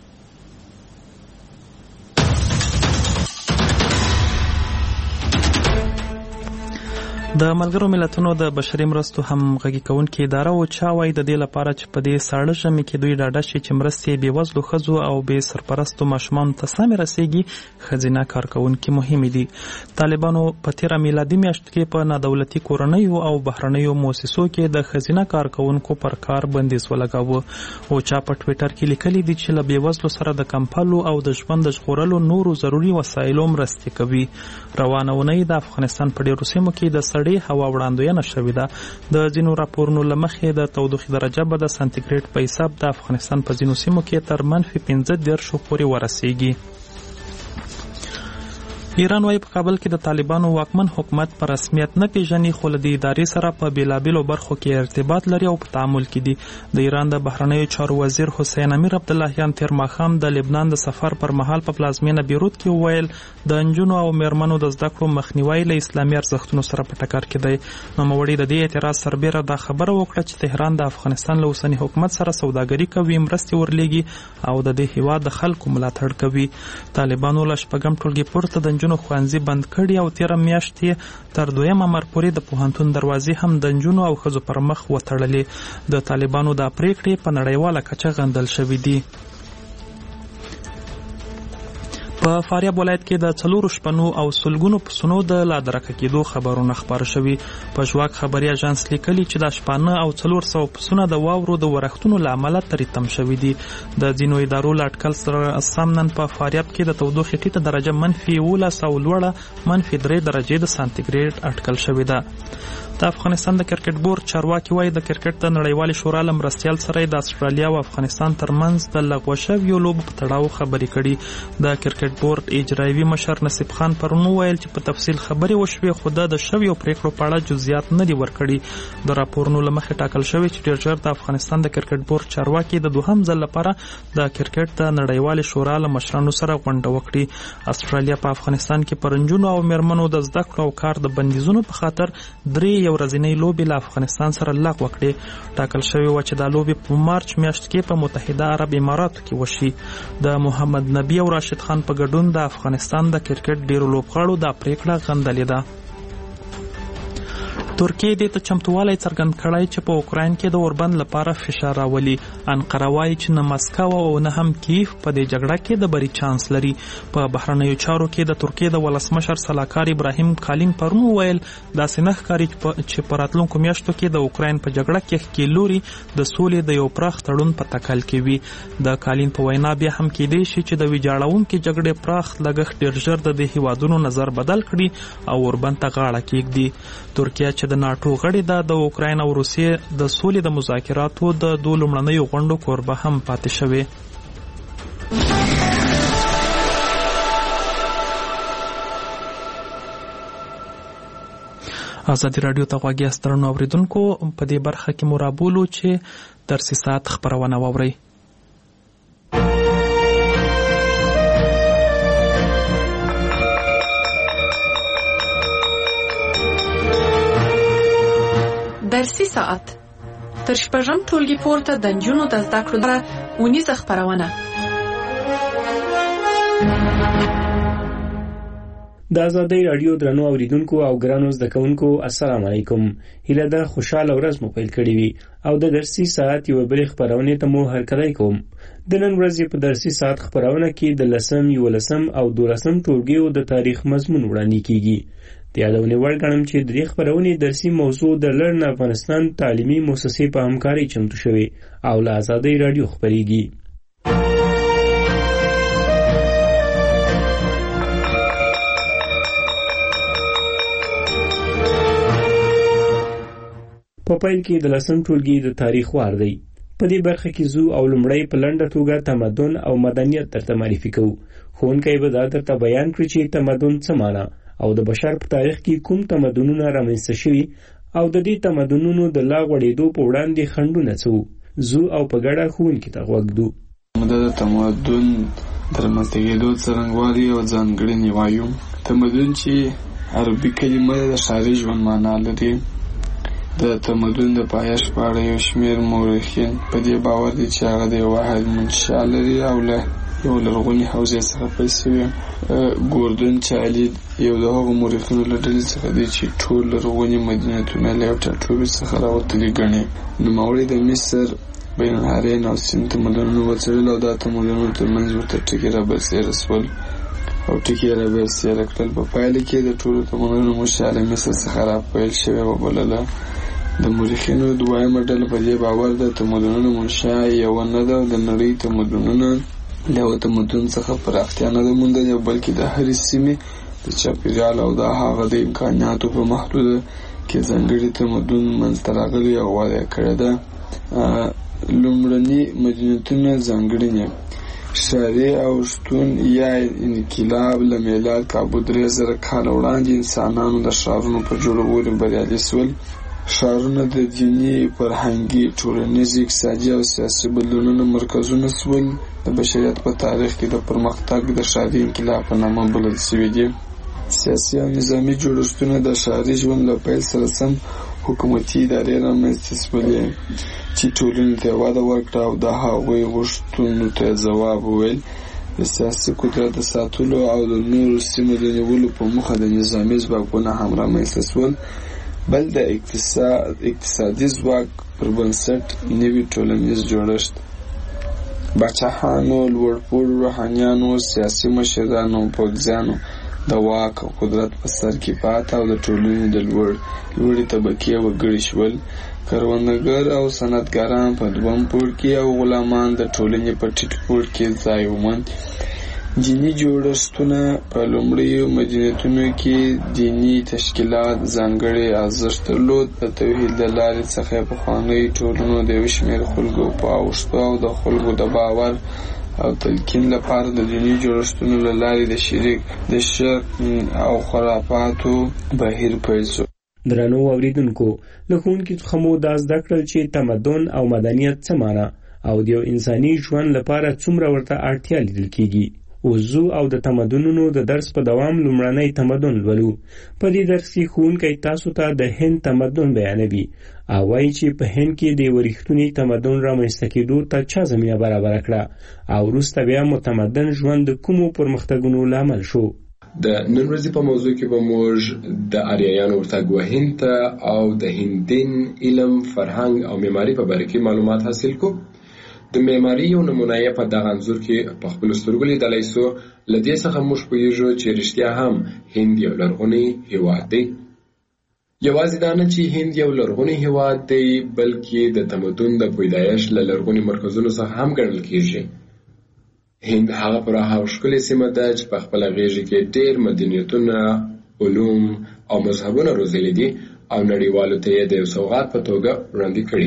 د ملګرو ملتونو د بشري مرستو همغږي کوونکې اداره او چا وایي د دې لپاره چې په دې ساړه ژمي کې دوی ډاډه شي چې مرستې بېوزلو ښځو او بې سرپرستو ماشومانو ته سمې رسیږي ښځینه کارکوونکي مهمې دي. طالبانو په تېره میلادي میاشت کې په نادولتي کورنیو او بهرنیو مؤسسو کې د ښځینه کارکوونکو پر کار بندیز ولګاوه او چا په ټویټر کې لیکلي دي چې له بېوزلو سره د کمپلو او د ژوند د ژغورلو نورو ضروري وسایلو مرستې کوي. روانه اونۍ د افغانستان په ډېرو سیمو کې د هوا وړاندوینه شوې ده. د ځینو راپورونو له مخې د تودوخې درجه به د سانتیګریډ په حساب د افغانستان په ځینو سیمو کې تر -15 پورې ورسیږي. ایران وايي په کابل کې د طالبانو واکمن حکومت په رسمیت نه پیژني خو له دې ادارې سره په بیلابیلو برخو کې ارتباط لري او په تعامل کې دي. د ایران د بهرنیو چارو وزیر حسین امیر عبداللهیان تیر ماښام د لبنان د سفر پر مهال په پلازمینه بیروت کې وویل د نجونو او میرمنو د زده کړو مخنیوی له اسلامي ارزښتونو سره په ټکر کې دی. نوموړي د دې اعتراض سربیره دا خبره وکړه چې تهران د افغانستان له اوسني حکومت سره سوداګري کوي، مرستې ورلیږي او د دې هیواد د خلکو ملاتړ کوي. طالبانو له شپږم ټولګي پورته د نجونو ښوونځي بند کړي او تېره میاشت یې تر 2 مار پورې د پوهنتون دروازې هم د نجونو او ښځو پر مخ وتړلې. د طالبانو دا پریکړې په نړیواله کچه غندل شوې دي. په فاریاب ولایت کې د 4 شپنو او سلګونو پسونو د لادرکه کېدو خبرونه خپاره شوي. په ژواک خبري اژانس لیکلي چې د شپانه او 400 پسونه د واورو د ورښتونو له امله تریتم شوي دي. د ځینو ادارو له اټکل سره سم نن په فاریاب کې د تودوخې ټیټه درجه -11 او لوړه -3 درجې د سانتیګریډ اټکل شوې ده. د افغانستان د کرکټ بورډ چارواکي وایي د کرکټ د نړیوالې شورا له مرستیال سره د استرالیا او افغانستان ترمنځ د لغوه شویو لوبو په تړاو خبرې کړي. د کرکټ بورډ اجرایوي مشر نصیب خان پرون وویل چې په تفصیل خبرې وشوې خو د شویو پریکړو په اړه جزئیات نه دي ورکړي. د راپورونو له مخې ټاکل شوی چې ډېر ژر د افغانستان د کرکټ بورډ چارواکي د دوهم ځل لپاره د کرکټ د نړیوالې شورا له مشرانو سره غونډه وکړي. استرالیا په افغانستان کې پر نجونو او میرمنو د زده کړو او کار د بندیزونو په خاطر 3 یو ورځنۍ لوبې له افغانستان سره لغوه کړې. ټاکل شوی و چې دا لوبې په مارچ میاشت کې په متحده عرب اماراتو کې وشي. د محمد نبی او راشد خان په ګډون د افغانستان د کرکټ ډیرو لوبغاړو دا پریکړه غندلې ده. ترکیه دې ته چمتووالی څرګند کړی چې په اوکراین کې د اوربند لپاره فشار راولي. انقره وایي چې نه مسکو او نه هم کیف په دې جګړه کې د بری چانس لري. په بهرنیو چارو کې د ترکیه د ولسمشر سلاکار ابراهیم کالین پرون وویل داسې نه ښکاري چې په راتلونکو میاشتو کې د اوکراین په جګړه کې ښکېل لوري د سولې د یو پراخ تړون په تکل کې وي. د کالین په وینا بیا هم کېدای شي چې د ویجاړونکې جګړې پراخ لګښت ډېر ژر د دې هیوادونو نظر بدل کړي او اوربند ته غاړه کېږدي. ترکیه چې د ناټو غړې ده د اوکراین او روسیې د سولې د مذاکراتو د 2 لومړنیو غونډو کوربه هم پاتې شوې. ازادي راډیو ته غوږ یاست درنو اوریدونکو. په دې برخه کې مو رابولو چې درسي ساعت خبرونه واورئ. درسي ساعت تر شپږم ټولګي پورته د نجونو د زده کړو لپاره اونیزه خپرونه. د ازادۍ راډیو درنو اوریدونکو او ګرانو زده کوونکو السلام علیکم. هیله ده خوشاله ورځ مو پیل کړې وي او د درسي ساعت یوه بلې خپرونې ته مو هرکلی کوم. د نن ورځې په درسي ساعت خپرونه کې د 10، 11 او 12 ټولګیو د تاریخ مضمون وړاندې کیږي. د یادونې وړ ګڼم چې د دې خپرونې درسي موضوع د لرن افغانستان تعلیمي مؤسسې په همکارۍ چمتو شوې او له ازادۍ راډیو خپرېږي. په پیل کې د 10 ټولګي د تاریخ وار دی. په دې برخه کې زو او لومړی په لنډه توګه تمدن او مدنیت درته معرفي کوو. ښوونکی به دا درته بیان کړي چې تمدن څه معنا او د بشر په تاریخ کې کوم تمدنونه رامنځته شوي او د دې تمدنونو د لا غوړېدو په وړاندې خنډونه څه زو او په ګډه ښوونکي ته غوږ ږدو. د تمدن د رامنځته کېدو څرنګوالي او ځانګړنې وایو. تمدن چې عربي کلمه د ښاري ژوند معنا لري. د تمدن د پایښت په اړه یو شمېر مورخین په دې باور دي چې هغه د یو واحد منشا لري او له یو لرغونې حوزې څخه پیل شوی. ګوردن چالید یو د هغو مورخینو له ډلې څخه دی چې ټول لرغوني مدینتونه له یو ټاټوبي څخه راوتلي ګڼي. نوموړي د مصر، بین النهرین او سیند تمدنونه وڅېړل او دا تمدنونو ترمنځ ورته ټکي رابرسېره شول او ټکي یې رابرسېره کړل. په پایله کې د ټولو تمدنونو منشا له مصر څخه راپیل شوې وبلله. د مورخینو دویمه ډله په دې باور ده تمدنونو منشا یوه نه ده. د نړۍ تمدنونه له یوه تمدن څخه پراختیا نه ده موندلې بلکې د هرې سیمې د چاپېریال او د هغه د امکاناتو په محدوده کې ځانګړي تمدن منځته راغلی او وده یې کړې ده. لومړني مدینتونه ځانګړنې ښاري او شتون یا انقلاب له میلاد کابو 3000 کاله وړاندې انسانانو د ښارونو په جوړولو بریالي شول. ښارونه د دیني، فرهنګي، ټولنیز، اقتصادي او سیاسي بدلونونو مرکزونه شول. د بشریت په تاریخ کې د پرمختګ د ښاري انقلاب په نامه بلل شوي دي. سیاسي او نظامي جوړښتونه د ښاري ژوند له پیل سره سم حکومتي ادارې رامنځته شولې چې ټولنې ته وده ورکړه او د هغوی غوښتنو ته ځواب وویل. د سیاسي قدرت د ساتلو او د نورو سیمو د نیولو په موخه د نظامي ځواکونه هم رامنځته شول. بل د اقتصادي ځواک پر بنسټ نوي ټولنیز جوړښت، باچاهانو، لوړپوړو روحانیانو، سیاسي مشرانو، پوځیانو د واک او قدرت په سر کې پاته او د ټولنې د لوړې طبقې وګړي شول. کروندګر او صنعتګران په دویم پوړ کې او غلامان د ټولنې په ټیټ پوړ کې ځای وموند. دیني جوړښتونه په لومړیو مدینتونو کې دیني تشکیلات ځانګړی ارزښت درلود. د توحید له لارې څخه پخوانۍ ټولنو د یو شمېر خلکو په اوښتو او د خلکو د باور او تلقین لپاره د دیني جوړښتونو له لارې د شرک او خرافاتو بهیر پیل شو. درنو اوریدونکو، له ښوونکي څخه مو دا زده کړل چې تمدن او مدنیت څه معنا او د یو انساني ژوند لپاره څومره ورته اړتیا لیدل کیږي. وضو او د تمدنونو د درس په دوام لومړنی تمدن لولو. په دې درس کې ښوونکی تاسو ته د هند تمدن بیانوي او وایي چې په هند کې د یوه رښتوني تمدن رامنځته کېدو ته چا زمینه برابره کړه او وروسته بیا متمدن ژوند د کومو پرمختګونو لامل شو. د نن ورځې په موضوع کې به موږ د آریایانو ورتګ هند ته او د هندین علم، فرهنګ او معماري په باره کې معلومات حاصل کوو. د معماري یو نمونه یې په دغه انځور کې په خپلو سترګو لیدلی سو. له دې څخه موږ پوهېږو چې رښتیا هم هند یو لرغونی هېواد دی. یوازې دا نه چې هند یو لرغونی هېواد دی بلکې د تمدن د پیدایښت له لرغوني مرکزونو څخه هم ګڼل کېږي. هند هغه پراخه او ښکلې سیمه ده چې په خپله غېږه کې ډېر مدنیتونه، علوم او مذهبونه روزلي دي او نړیوالو ته یې د یو سوغات په توګه وړاندې کړي.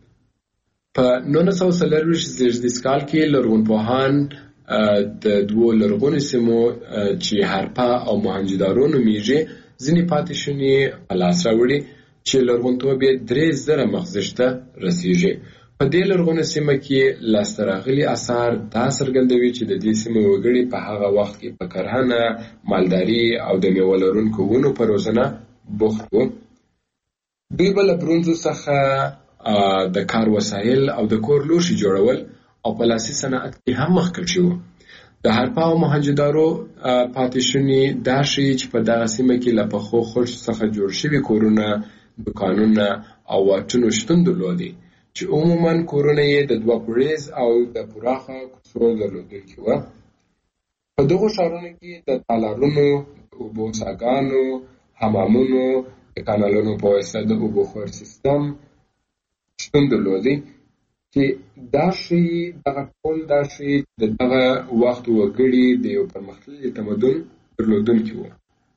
په 1940 زیږدیز کال کې لرغونپوهان د دوو لرغونو سیمو چې هرپا او موهنجودارو نومیږي ځینې پاتې شونې په لاس راوړي چې لرغونتوب یې 3000 مخزش ته رسیږي. په دې لرغونو سیمه کې لاسته راغلي اثار دا څرګندوي چې د دې سیمې وګړي په هغه وخت کې په کرهنه، مالداري او د میوه لرونکو ونو په روزنه بوخت وو. دوی به له برونزو څخه د کار وسایل او د کور لوښي جوړول او په لاسي صنعت کې هم مخکښ وو. د هرپا او موهنجدارو پاتې شونې دا ښیي چې په دغه سیمه کې له پخو خښتو څخه جوړ شوي کورونه، دوکانونه او واټونو شتون درلودی چې عموماً کورونه یې د 2 پوړیز او د پراخه کوڅو درلودونکي وو. په دغو ښارونو کې د تالارونو، د اوبو څاګانو، حمامونو، د کانالونو په واسطه د اوبو خور سیستم شتون درلودی چې دا ښیي دغه د دغه وخت وګړي د یو پرمختللي تمدن درلودونکي وو.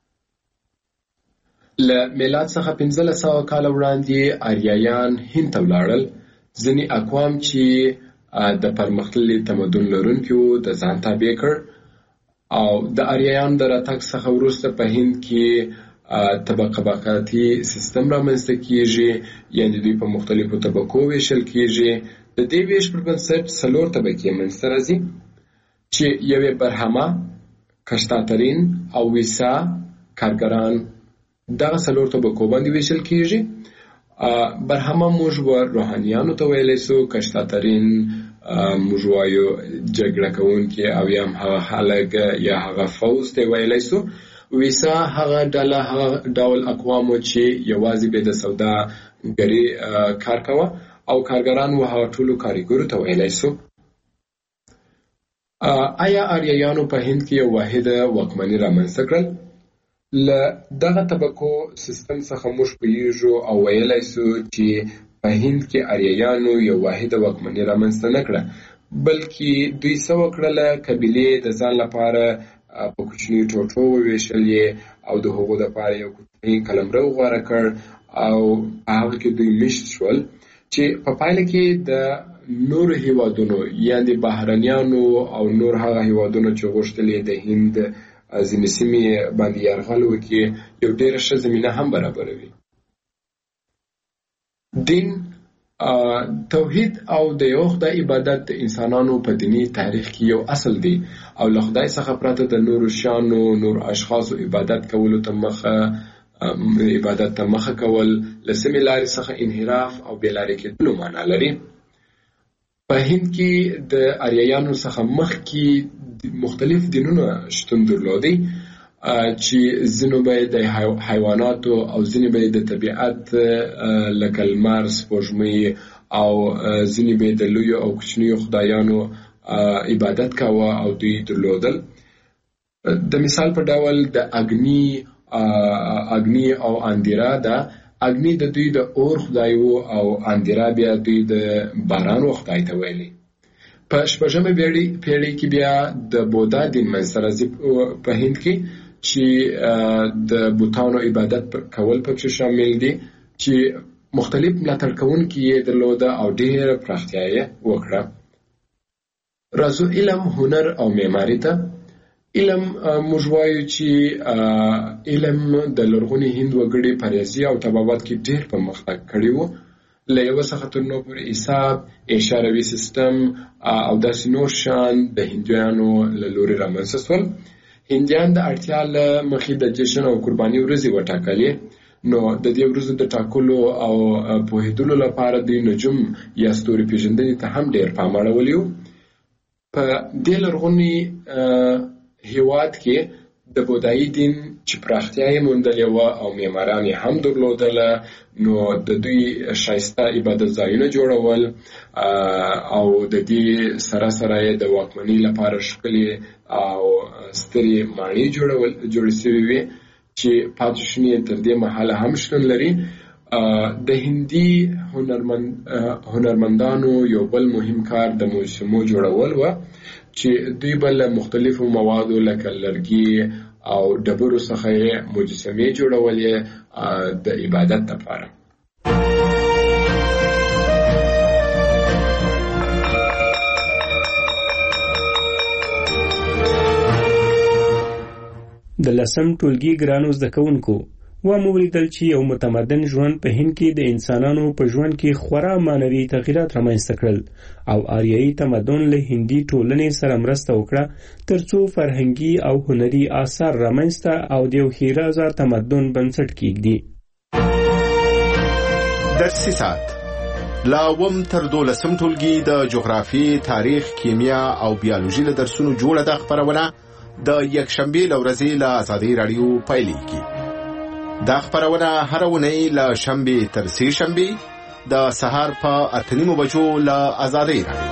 له میلاد څخه 1500 کاله وړاندې آریایان هند ته ولاړل. ځینې اقوام چې د پرمختللي تمدن لرونکي وو د ځان تابع کړ او د آریایانو د راتګ څخه وروسته په هند کې طبقاتي سیستم رامنځته کیږي، یعنې دوی په مختلفو طبقو ویشل کیږي. د دې ویش پر بنسټ 4 طبقې منځته راځي چې یوې برهمه، کشتاترین او ویسا کارګران دغه 4 طبقو باندې ویشل کیږي. برهمه موږ روحانیانو ته ویلی سو، کشتاترین موږ وایو جګړه کوونکي او یا هم هغه خلک یا هغه فوز ته ویلی سو. ویسا هغه ډول اقوامو چې یوازې به د سوداګرۍ کار کوه او کارګران و هغه ټولو کارګرو ته ویلی سو. آیا آریایانو په هند کې یو واحده واکمني رامنځته کړل؟ له دغه طبقو سیستم څخه موږ پوهیږو او ویلی سو چې په هند کې آریایانو یو واحده واکمني رامنځته نه کړه، بلکې دوی څه وکړله، قبیلې د ځان لپاره په کوچنیو ټوټو وویشلې او د هغو دپاره یو کوچنی قلمرو غوره کړ او هغه کې دوی مشت شول چې په پایله کې د نورو هیوادونو یعنې بهرنیانو او نور هغه هیوادونو چې غوښتلې د هند ځینې سیمې باندې یرغل وکړي یو ډېره ښه زمینه هم برابروي. دین، توحید او د یو خدای عبادت د انسانانو په دینی تاریخ کې یو اصل دی او له خدای څخه پرته د نورو شیانو، نور اشخاصو عبادت ته مخه کول له سمې لارې څخه انحراف او بېلارې کېدلو معنا لري. په هند کې د آریایانو څخه مخکې مختلف دینونه شتون درلودی چې ځینو به د حیواناتو او ځینې به د طبیعت لکه لمر، سپوږمۍ او ځینې به د لویو او کوچنیو خدایانو عبادت کاوه او دوی درلودل. د مثال په ډول د اګنی او اندیرا ده. اګنی د دوی د اور خدای وو او اندیرا بیا دوی د باران خدای ته ویلي. په 16مه پیړۍ کې بیا د بودا دین منځته راځي په هند کې چې د بوتانو عبادت کول پکې شامل دي چې مختلف ملاتړ کوونکي یې درلوده او ډېره پراختیا یې وکړه. راځو علم، هنر او معماري ته. علم موږ وایو چې علم د لرغوني هند وګړي په ریاضي او طبابت کې ډېر پرمختګ کړی و. له یوه څخه تر نورو پورې حساب، اشاروي سیستم او داسې نور شیان د هندیانو له لورې رامنځته شول. هندیان د اړتیا له مخې د جشن او قرباني ورځې وټاکلې، نو د دې ورځو د ټاکلو او پوهېدلو لپاره دوی نجوم یا ستوري پېژندنې ته هم ډېر پام اړولی و. په دې لرغوني هیواد کې د بودایي دین چې پراختیا یې موندلې وه او معماران یې هم درلودله، نو د دوی ښایسته عبادت ځایونه جوړول او د دې سره سره یې د واکمنۍ لپاره ښکلې او سترې ماڼۍ جوړې سوې وې چې پاتې شونې تر دې مهاله هم شتون لري. د هندي هنرمندانو یو بل مهم کار د مجسمو جوړول و چې دوی به له مختلفو موادو لکه لرګي او ډبرو څخه یې مجسمې جوړولې د عبادت لپاره. د 10م ټولګي ګرانو زده کوونکو ومولیدل چې یو متمدن ژوند په هند کې د انسانانو په ژوند کې خورا معنوي تغیرات رامنځته کړل او آریایي تمدن له هندي ټولنې سره مرسته وکړه ترڅو فرهنګي او هنري آثار رامنځته او د یو ښېرازه تمدن بنسټ کېږدي. درسي ساعت لا اوم تر 12 ټولګي د جغرافي، تاریخ، کیمیا او بیولوژي له درسونو جوړه ده خبرونه د یکشنبه لورځي له آزادۍ رادیو پایلیږي. دا خبرونه هر اونۍ له شنبه تر سې شنبه د سهار په 8:30 بجو له آزادۍ رادیو.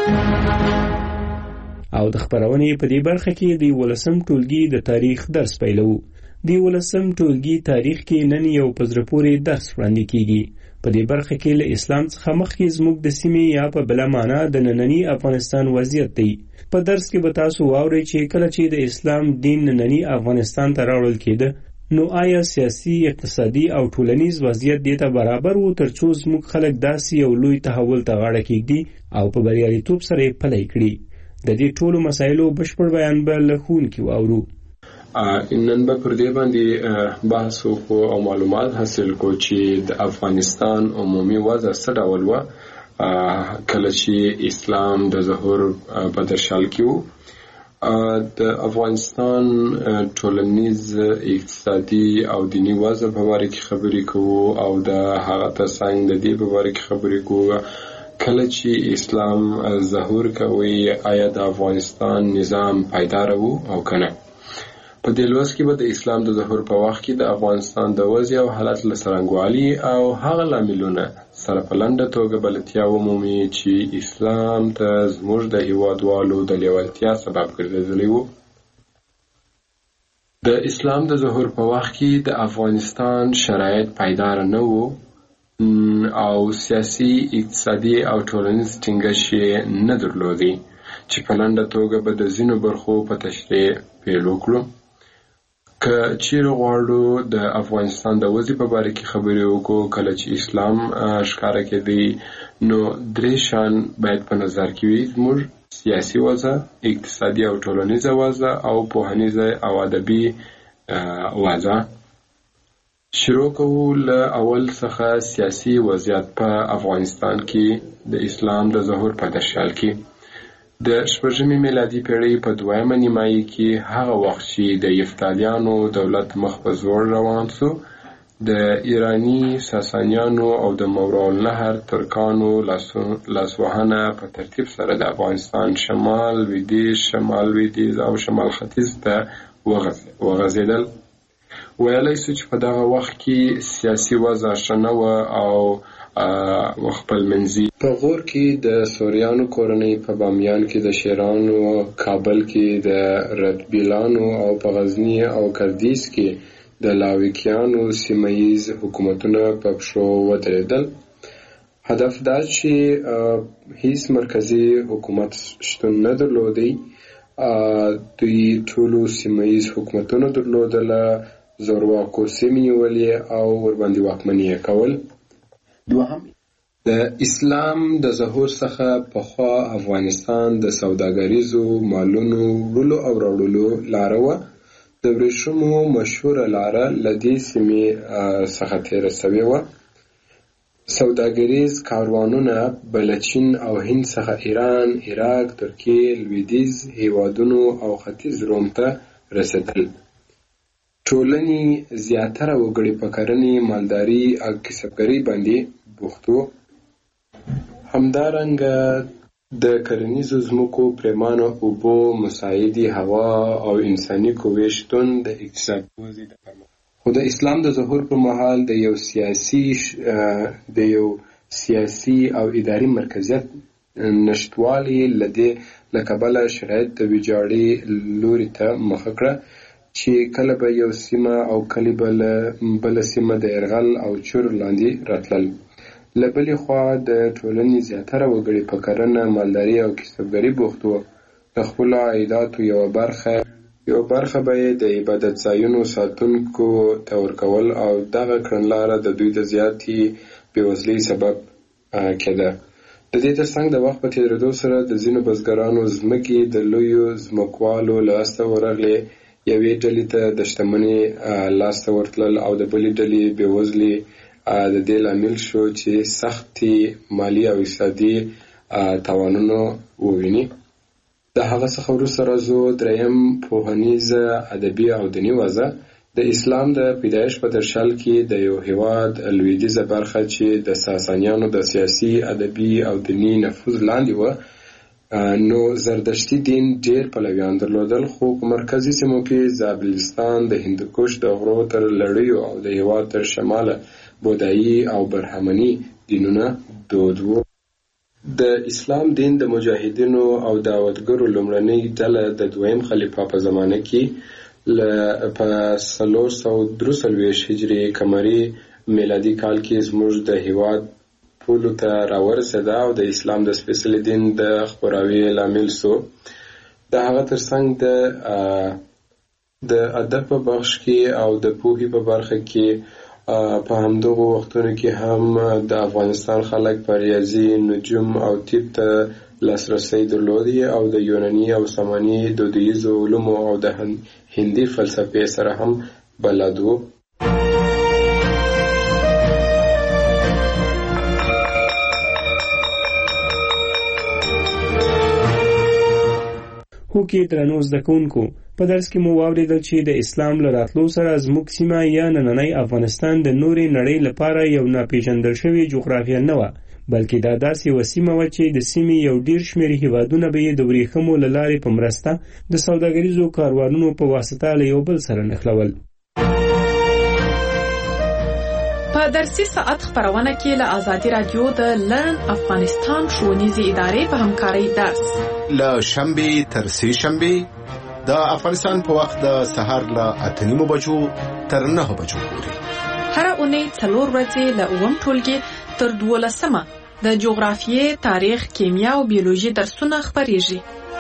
او د خبرونې په دې برخه کې د 12 ټولګي د تاریخ درس پیلو. د 12 ټولګي تاریخ کې نن یو پزرپوري درس وړاندې کیږي. په دې برخه کې له اسلام څخه مخکې زموږ د سیمې یا په بل معنا د نننی افغانستان وضعیت دی. په درس کې به تاسو واورئ چې کله چې د اسلام دین نننی افغانستان ته راوړل کېده نو آیا سیاسي، اقتصادي او ټولنیز وضعیت دې ته برابر و ترڅو زموږ خلک داسې یو لوی تحول ته غاړه کېږدي او په بریالیتوب سره یې پلی کړي. د دې ټولو مسایلو بشپړ بیان به له ښوونکي واورو. نن به پر دې باندې بحث وکړو او معلومات حاصل کړو چې د افغانستان عمومي وضع څه ډول وه کله چې اسلام د ظهور په درشل کې و. د افغانستان ټولنیز، اقتصادي او دینی وضع په باره کې خبرې کوو او د هغه ترڅنګ د دې په باره کې خبرې کوو کله چې اسلام ظهور کوي آیا د افغانستان نظام پایدار و او کنه. په دې لوست کې به د اسلام د ظهور په وخت کې د افغانستان د وضع او حالت له څرنګوالي او هغه لاملونه سره په لنډه توګه بلدتیا ومومي چې اسلام ته زموږ د هیوادوالو د لیوالتیا سبب ګرځېدلی و. د اسلام د ظهور په وخت کې د افغانستان شرایط پایدار نه وو او سیاسي، اقتصادي او ټولنیز ټینګښت یې نه درلودی چې په لنډه توګه به د ځینو برخو په تشریح پیل وکړو. که چیرې غواړو د افغانستان د وضع په باره کې خبرې وکړو کله چې اسلام ښکاره کېدی نو درې شیان باید په نظر کې وي: زموږ سیاسي وضع، اقتصادي او ټولنیزه وضع او پوهنیزه او ادبي وضع. شروع کوو له اول څخه سیاسي وضعیت په افغانستان کې د اسلام د ظهور په درشل کې. د 16مې میلادي پیړۍ په 2مه نیمایي کې هغه وخت چې د یفتالیانو دولت مخ په زوړ روان سو، د ایرانی ساسانیانو او د ماوراءالنهر ترکانو لاسوهنه په ترتیب سره د افغانستان شمال لویدیځ، شمال لویدیځ او شمال ختیځ ته وغځېدل. ویلی سو چې په دغه وخت کې سیاسي وضع ښه نه وه او خپل منځي. په غور کې د سوریانو کورنۍ، په بامیان کې د شیرانو، کابل کې د ردبیلانو او په غزني او کردیز کې د لاویکیانو سیمهیز حکومتونه په پښو ودرېدل. هدف دا چې هیڅ مرکزي حکومت شتون نه درلودی. دوی ټولو سیمهیز حکومتونه درلودله، زورواکو سیمې نیولې او ورباندې واکمني یې کول. دوهم، د اسلام د ظهور څخه پخوا افغانستان د سوداګریزو مالونو وړلو او راوړلو لاره وه. د ورېښمو مشهوره لاره له دې سیمې څخه تېره سوې وه. سوداګریز کاروانونه به له چین او هند څخه ایران، عراق، ترکیې، لویدیځ هیوادونو او ختیځ روم ته رسېدل. ټولنې زیاتره وګړي په کرنې، مالداري او کسبګرۍ باندې بوخت وو. همدارنګه د کرنیزو ځمکو، پرېمانه اوبو، مساعدې هوا او انساني قوې شتون د اقتصادي وضعې د پرمختګ. خو د اسلام د ظهور پر مهال د یو سیاسي او اداري مرکزیت نشتوالي له کبله شرایط د ویجاړۍ لوري ته مخه کړه چې کله به یو سیمه او کله بله سیمه د یرغل او چور لاندې راتلل. له بلې خوا د ټولنې زیاتره وګړي په کرنه، مالداري او کسبګرۍ بوخت وو. د خپلو عایداتو یوه برخه به یې د عبادت ځایونو ساتونکو ته ورکول او دغه کړنلاره د دوی د زیاتې بېوزلۍ سبب کېده. د دې ترڅنګ د وخت په تېرېدو سره د ځینو بزګرانو ځمکې د لویو ځمکوالو لاسته ورغلې. یوې ډلې ته د شتمنۍ لاسته ورتلل او د بلې ډلې بېوزلي د دې لامل شو چې سختې مالي او اقتصادي تاوانونه وویني. د هغه څخه وروسته راځو دریم، پوهنیزه، ادبي او دیني وضع د اسلام د پیدایش په درشل کې د یو هیواد لویدیځه برخه چې د ساسانیانو د سیاسي، ادبي او دینی نفوذ لاندې و، نو زردشتي دین ډیر پلویان درلودل، خو په مرکزي سیمو کې زابلستان، د هندوکش د غرو تر لړیو او د هیواد تر شماله بودایي او برهمني دینونه دود وو. د اسلام دین د مجاهدینو او دعوتګرو لومړنۍ ډله د دویم خلیفه په زمانه کې په 443 هجري قمري میلادي کال کې زموږ د هیواد پولو ته راورسېده او د اسلام د سپېڅلي دین د خپراوي لامل سو. د هغه ترڅنګ د ادب په بخش کې او د پوهې په برخه کې په همدغو وختونو کې هم د افغانستان خلک په ریاضي، نجوم او طب ته لاسرسی درلودی او د یوناني او ساماني دودیزو علومو او د هندي فلسفې سره هم بلد وو. هوکې درنو زده کوونکو، په درس کې مو واورېدل چې د اسلام له راتلو سره زموږ سیمه یا نننی افغانستان د نورې نړۍ لپاره یو ناپېژندل شوې جغرافیه نه وه، بلکې دا داسې یوه سیمه وه چې د سیمې یو ډېر شمېر هیوادونه به یې د ورېښمو له لارې په مرسته د سوداګریزو کاروانونو په واسطه له یو بل سره نښلول. په درسي ساعت خبرونه کې له آزادي رادیو د لرن افغانستان ښوونیزې ادارې په همکارۍ درس له شنبې تر سې شنبې د افغانستان په وخت د سهار له 8:30 بجو تر 9 بجو پورې هر اونۍ 4 ورځې له 9 ټولګي تر 12 د جغرافیې، تاریخ، کیمیا او بیولوژي درسونه خبرېږي.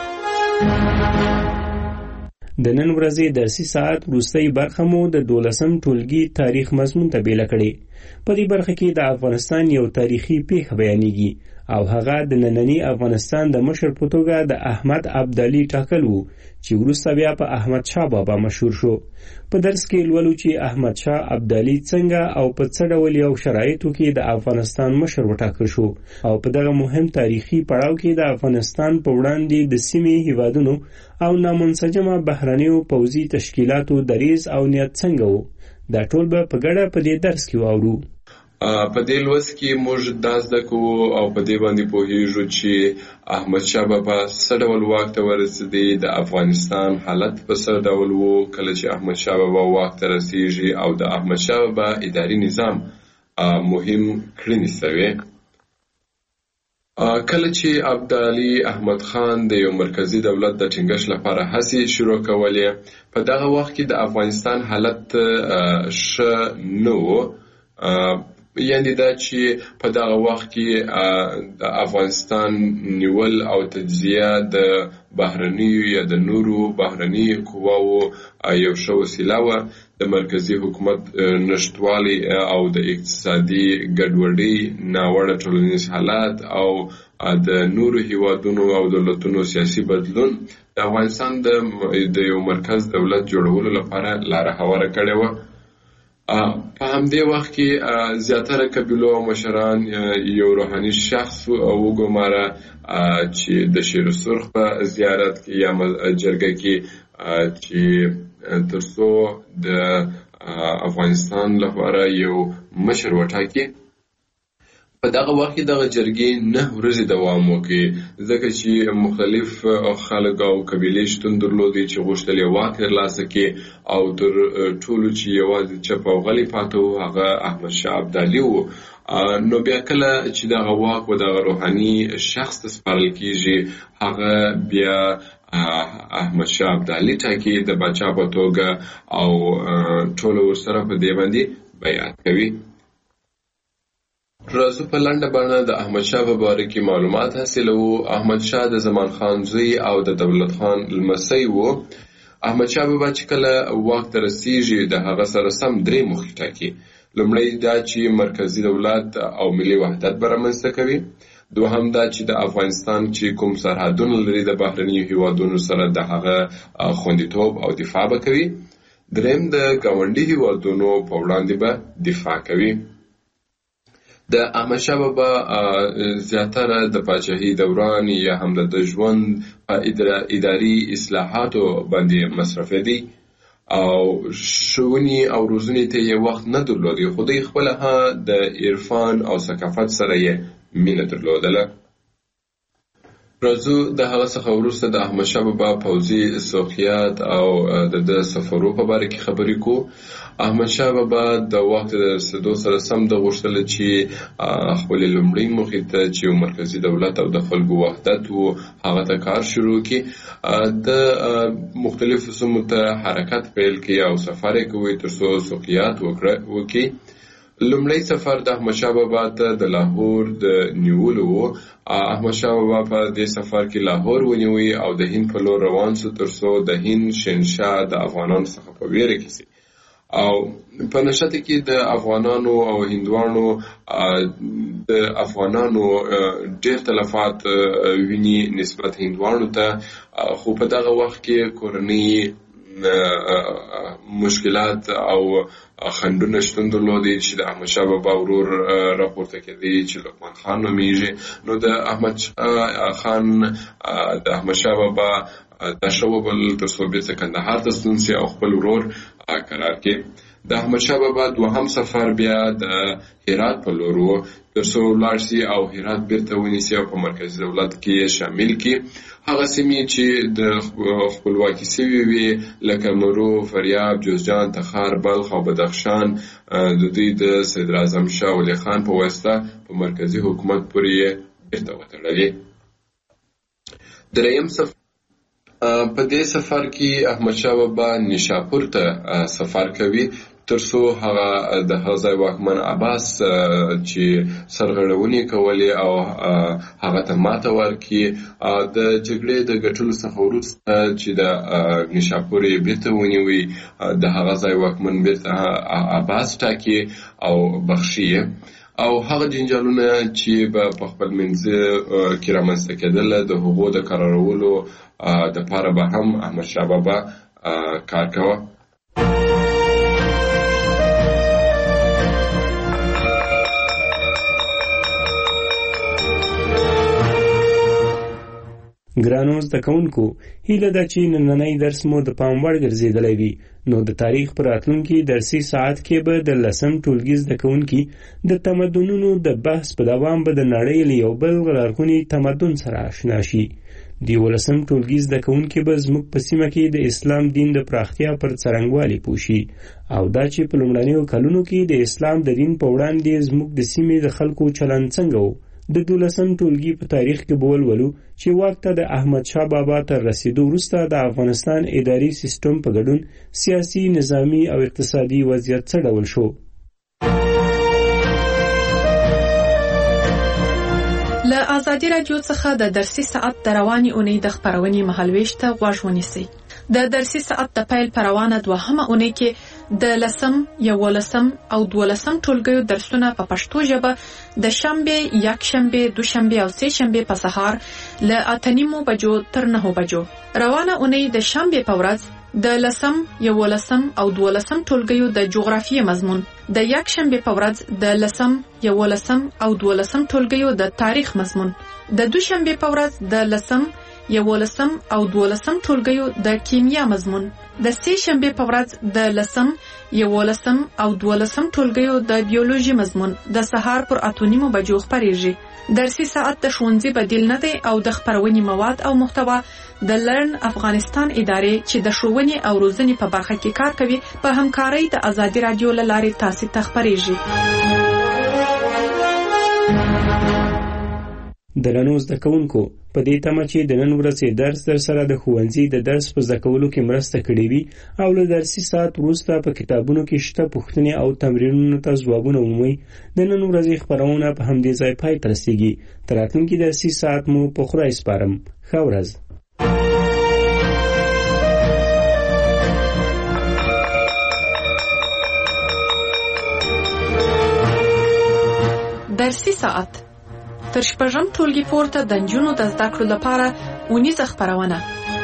د نن ورځې درسي ساعت وروستۍ برخه مو د 12 ټولګي تاریخ مضمون ته بیله کړې. په دې برخه کې د افغانستان یو تاریخي پیښه بیانېږي او هغه د نننی افغانستان د مشر په توګه د احمد ابدالي ټاکل وو چې وروسته بیا په احمد شاه بابا مشهور شو. په درس کې لولو چې احمد شاه ابدالي څنګه او په څه ډول یو شرایطو کې د افغانستان مشر وټاکل شو او په دغه مهم تاریخي پړاو کې د افغانستان په وړاندې د سیمې هیوادونو او نامنسجمه بهرنیو پوځي تشکیلاتو دریځ او نیت څنګه وو. دا ټول به په ګډه په دې درس کې واورو. په دې لوست کې موږ دا زده کوو او په دې باندې پوهیږو چې احمد شاه بابا څه ډول واک ته ورسېدی، د افغانستان حالت په څه ډول وو کله چې احمد شاه بابا واک ته رسیږي او د احمد شاه بابا اداري نظام مهم کړنې سوې. کله چې ابدالي احمد خان د یو مرکزی دولت د ټینګښت لپاره هڅې شروع کولې، په دغه وخت کې د افغانستان حالت ښه نه و. یعنی دا چې په دغه وخت کې د افغانستان نیول او تجزیه د بهرنیو یا د نورو بهرني قواو یو ښه وسیله وه. د مرکزي حکومت نشتوالی او د اقتصادي ګډوډۍ، ناوړه ټولنیز حالات او د نورو هیوادونو او دولتونو سیاسي بدلون د افغانستان د یو مرکز دولت جوړولو لپاره لاره هواره کړې وه. په همدې وخت کې زیاتره قبیلو او مشران یو روحاني شخص وګماره چې د شیر سرخ په زیارت کې یا جرګه کې چې ترڅو د افغانستان لپاره یو مشر وټاکي. په دغه وخت کې دغه جرګې 9 ورځې دوام وکړي، ځکه چې مختلف خلک او قبیلې شتون درلودې چې غوښتل یې واک ترلاسه کړي او تر ټولو چې یوازې چپ او غلی پاته و هغه احمد شاه ابدالي و. نو بیا کله چې دغه واک و دغه روحاني شخص ته سپارل کېږي، هغه بیا احمد شاه ابدالي ټاکي د پاچا په توګه او ټول ورسره په دې باندې بیعت کوي. راځو په لنډه بڼه د احمد شاه په باره کې معلومات حاصلوو. احمد شاه د زمان خان زوی او د دولت خان لمسی و. احمد شاه بابا چې کله واک ته رسیږي د هغه سره سم 3 موخې ټاکي. لومړی دا چې مرکزي دولت او ملي وحدت به رامنځته کوي. دوهم دا چې د افغانستان چې کوم سرحدونه لري د بهرنیو هیوادونو سره د هغه خوندیتوب او دفاع به کوي. دریم د ګاونډي هیوادونو په وړاندې به دفاع کوي. د احمد شاه بابا زیاتره د پاچاهۍ دوران یا هم د ژوند په اداري اصلاحاتو باندې مصرفېدی. او ښوونې او روزنې ته یې وخت نه درلودی، خو دوی خپله د عرفان او ثقافت سره یې مینه درلودله. راځو د هغه څخه وروسته د احمدشاه بابا پوځي سوقیات او د سفرو په باره کې خبرې کو. احمدشاه بابا د واک د رسېدو سره سم د غوښتل چې خپلې لومړۍ موخې ته چې یو مرکزي دولت او د خلکو وحدت و هغه ته کار شروع کړي. د مختلفو سیمو ته حرکت پیل کړي او سفر یې کوي تر څو سوقیات وکړي. لومړی سفر د احمدشاه بابا ته د لاهور د نیولو و. احمدشاه بابا په دې سفر کې لاهور ونیوي او د هند په لور روان شو تر څو د هند شهنشاه د افغانانو څخه په ویره کې شي. او په نشته کې د افغانانو او هندوانو د افغانانو ډېر تلفات ویني نسبت هندوانو ته، خو په دغه وخت کې کورنۍ مشکلات او خنډونه شتون درلودي چې د احمدشاه بابا ورور راپورته کېدی چې لقمان خان نومیږي. نو د احمدشاه بابا دا شوبل تر څو بیرته کندهار ته ستون سي او خپل ورور قرار کړي. د احمدشاه بابا دوهم سفر بیا د هرات په لور و تر څو لاړ سي او هرات بیرته ونیسي او په مرکزي دولت کې شامل کړي. هغه سیمې چې د خپلواکي سوي وي لکه مرو، فریاب، جوزجان، تخار، بلخ او بدخشان د دوی د صدراعظم شاه ولي خان په واسطه په مرکزي حکومت پورې بیرته وتړلې. دریم سفر په دې سفر کې احمدشاه بابا نیشاپور ته سفر کوي تر څو هغه د هغه واکمن عباس چې سرغړونې کولې او هغه ته ماته ورکړي. د جګړې د ګټلو څخه وروسته چې د نیشاپور یې بیرته ونیوي د هغه ځای واکمن بیرته عباس ټاکي او بخښي او هغه جنجالونه چې په خپل منځ کې رامنځته کېدل د هغو د قرارولو د پاره به هم احمدشاه بابا کار کاوه. ګرانو زده کوونکو، هیله ده چې نننی درس مو د پام وړ ګرځېدلی وي. نو د تاریخ په راتلونکي درسي ساعت کې به د 10م ټولګي زده کوونکي د تمدنونو د بحث په دوام به د نړۍ له یو بل لرغوني تمدن سره آشنا شي. د 11م ټولګي زده کوونکي به زموږ په سیمه کې د اسلام دین د پراختیا پر څرنګوالي پوه شي او دا چې په لومړنیو کلونو کې د اسلام د دین په وړاندې زموږ د سیمې د خلکو چلند څنګه و. د 12م ټولګي په تاریخ کې به ولولو چې واک ته د احمدشاه بابا تر رسیدو وروسته د افغانستان اداري سیستم په ګډون سیاسي، نظامي او اقتصادي وضعیت څه ډول شو. له آزادي راډیو څخه د درسي ساعت د روانې اونۍ د خپرونې مهالویش ته غوږ ونیسئ. د درسي ساعت د پیل پر روانه دوهمه اونۍ کې د 10م، 11م او 12م ټولګیو درسونه په پښتو ژبه د شنبه، یکشنبه، دوشنبه او سهشنبه په سهار له 8:30 بجو تر 9 بجو. روانه اونۍ د شنبه په ورځ د 10م، 11م او 12م ټولګیو د جغرافیې مضمون، د یکشنبه په ورځ د 10م، 11م او 12م ټولګیو د تاریخ مضمون، د دوشنبه په ورځ د 10م، 11م او 12م ټولګیو د کیمیا مضمون، د سهشنبه په ورځ د 10م، 11م او 12م ټولګیو د بیولوژي مضمون د سهار پر 8:30 بجو خپریږي. درسي ساعت د ښوونځي بدیل نه دی او د خپرونې مواد او محتوا د لرن افغانستان ادارې چې د ښوونې او روزنې په برخه کې کار کوي په همکارۍ د آزادي راډیو له لارې تاسو ته خپریږي. درنو زده کوونکو، په دې تمه چې د نن ورځې درس در سره د ښوونځي د درس په زده کولو کې مرسته کړې وي او له درسي ساعت وروسته په کتابونو کې شته پوښتنې او تمرینونو ته ځوابونه ومومئ. د نن ورځې خپرونه په همدې ځای پای ته رسیږي. تر راتلونکي درسي ساعت مو په خدای سپارم. ښه ورځ. درسي ساعت تر شپږم ټولګي پورته د نجونو د زده کړو لپاره اونیزه خپرونه.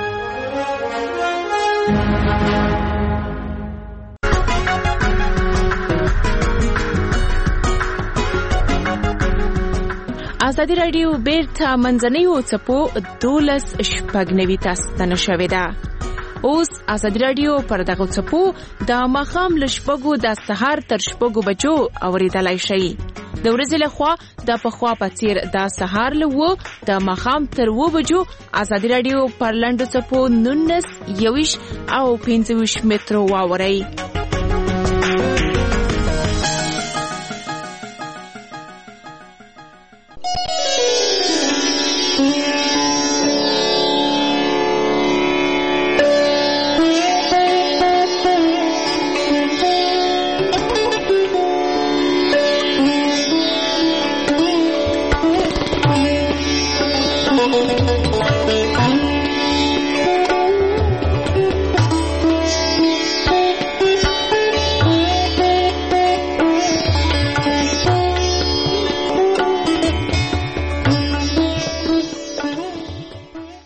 آزادي راډیو بیرته منځنیو څپو 12 شپږ نوي تاسو ته نشوي ده. اوس ازادي رادیو پر دغه څپو د ماښام له 6 د سهار تر 6 بجو اوریدلای شئ. د ورځې لخوا د پخوا په څیر د سهار له 2 د ماښام تر 2 بجو ازادي رادیو پر لنډو څپو 19 21 او 25 مترو واورئ.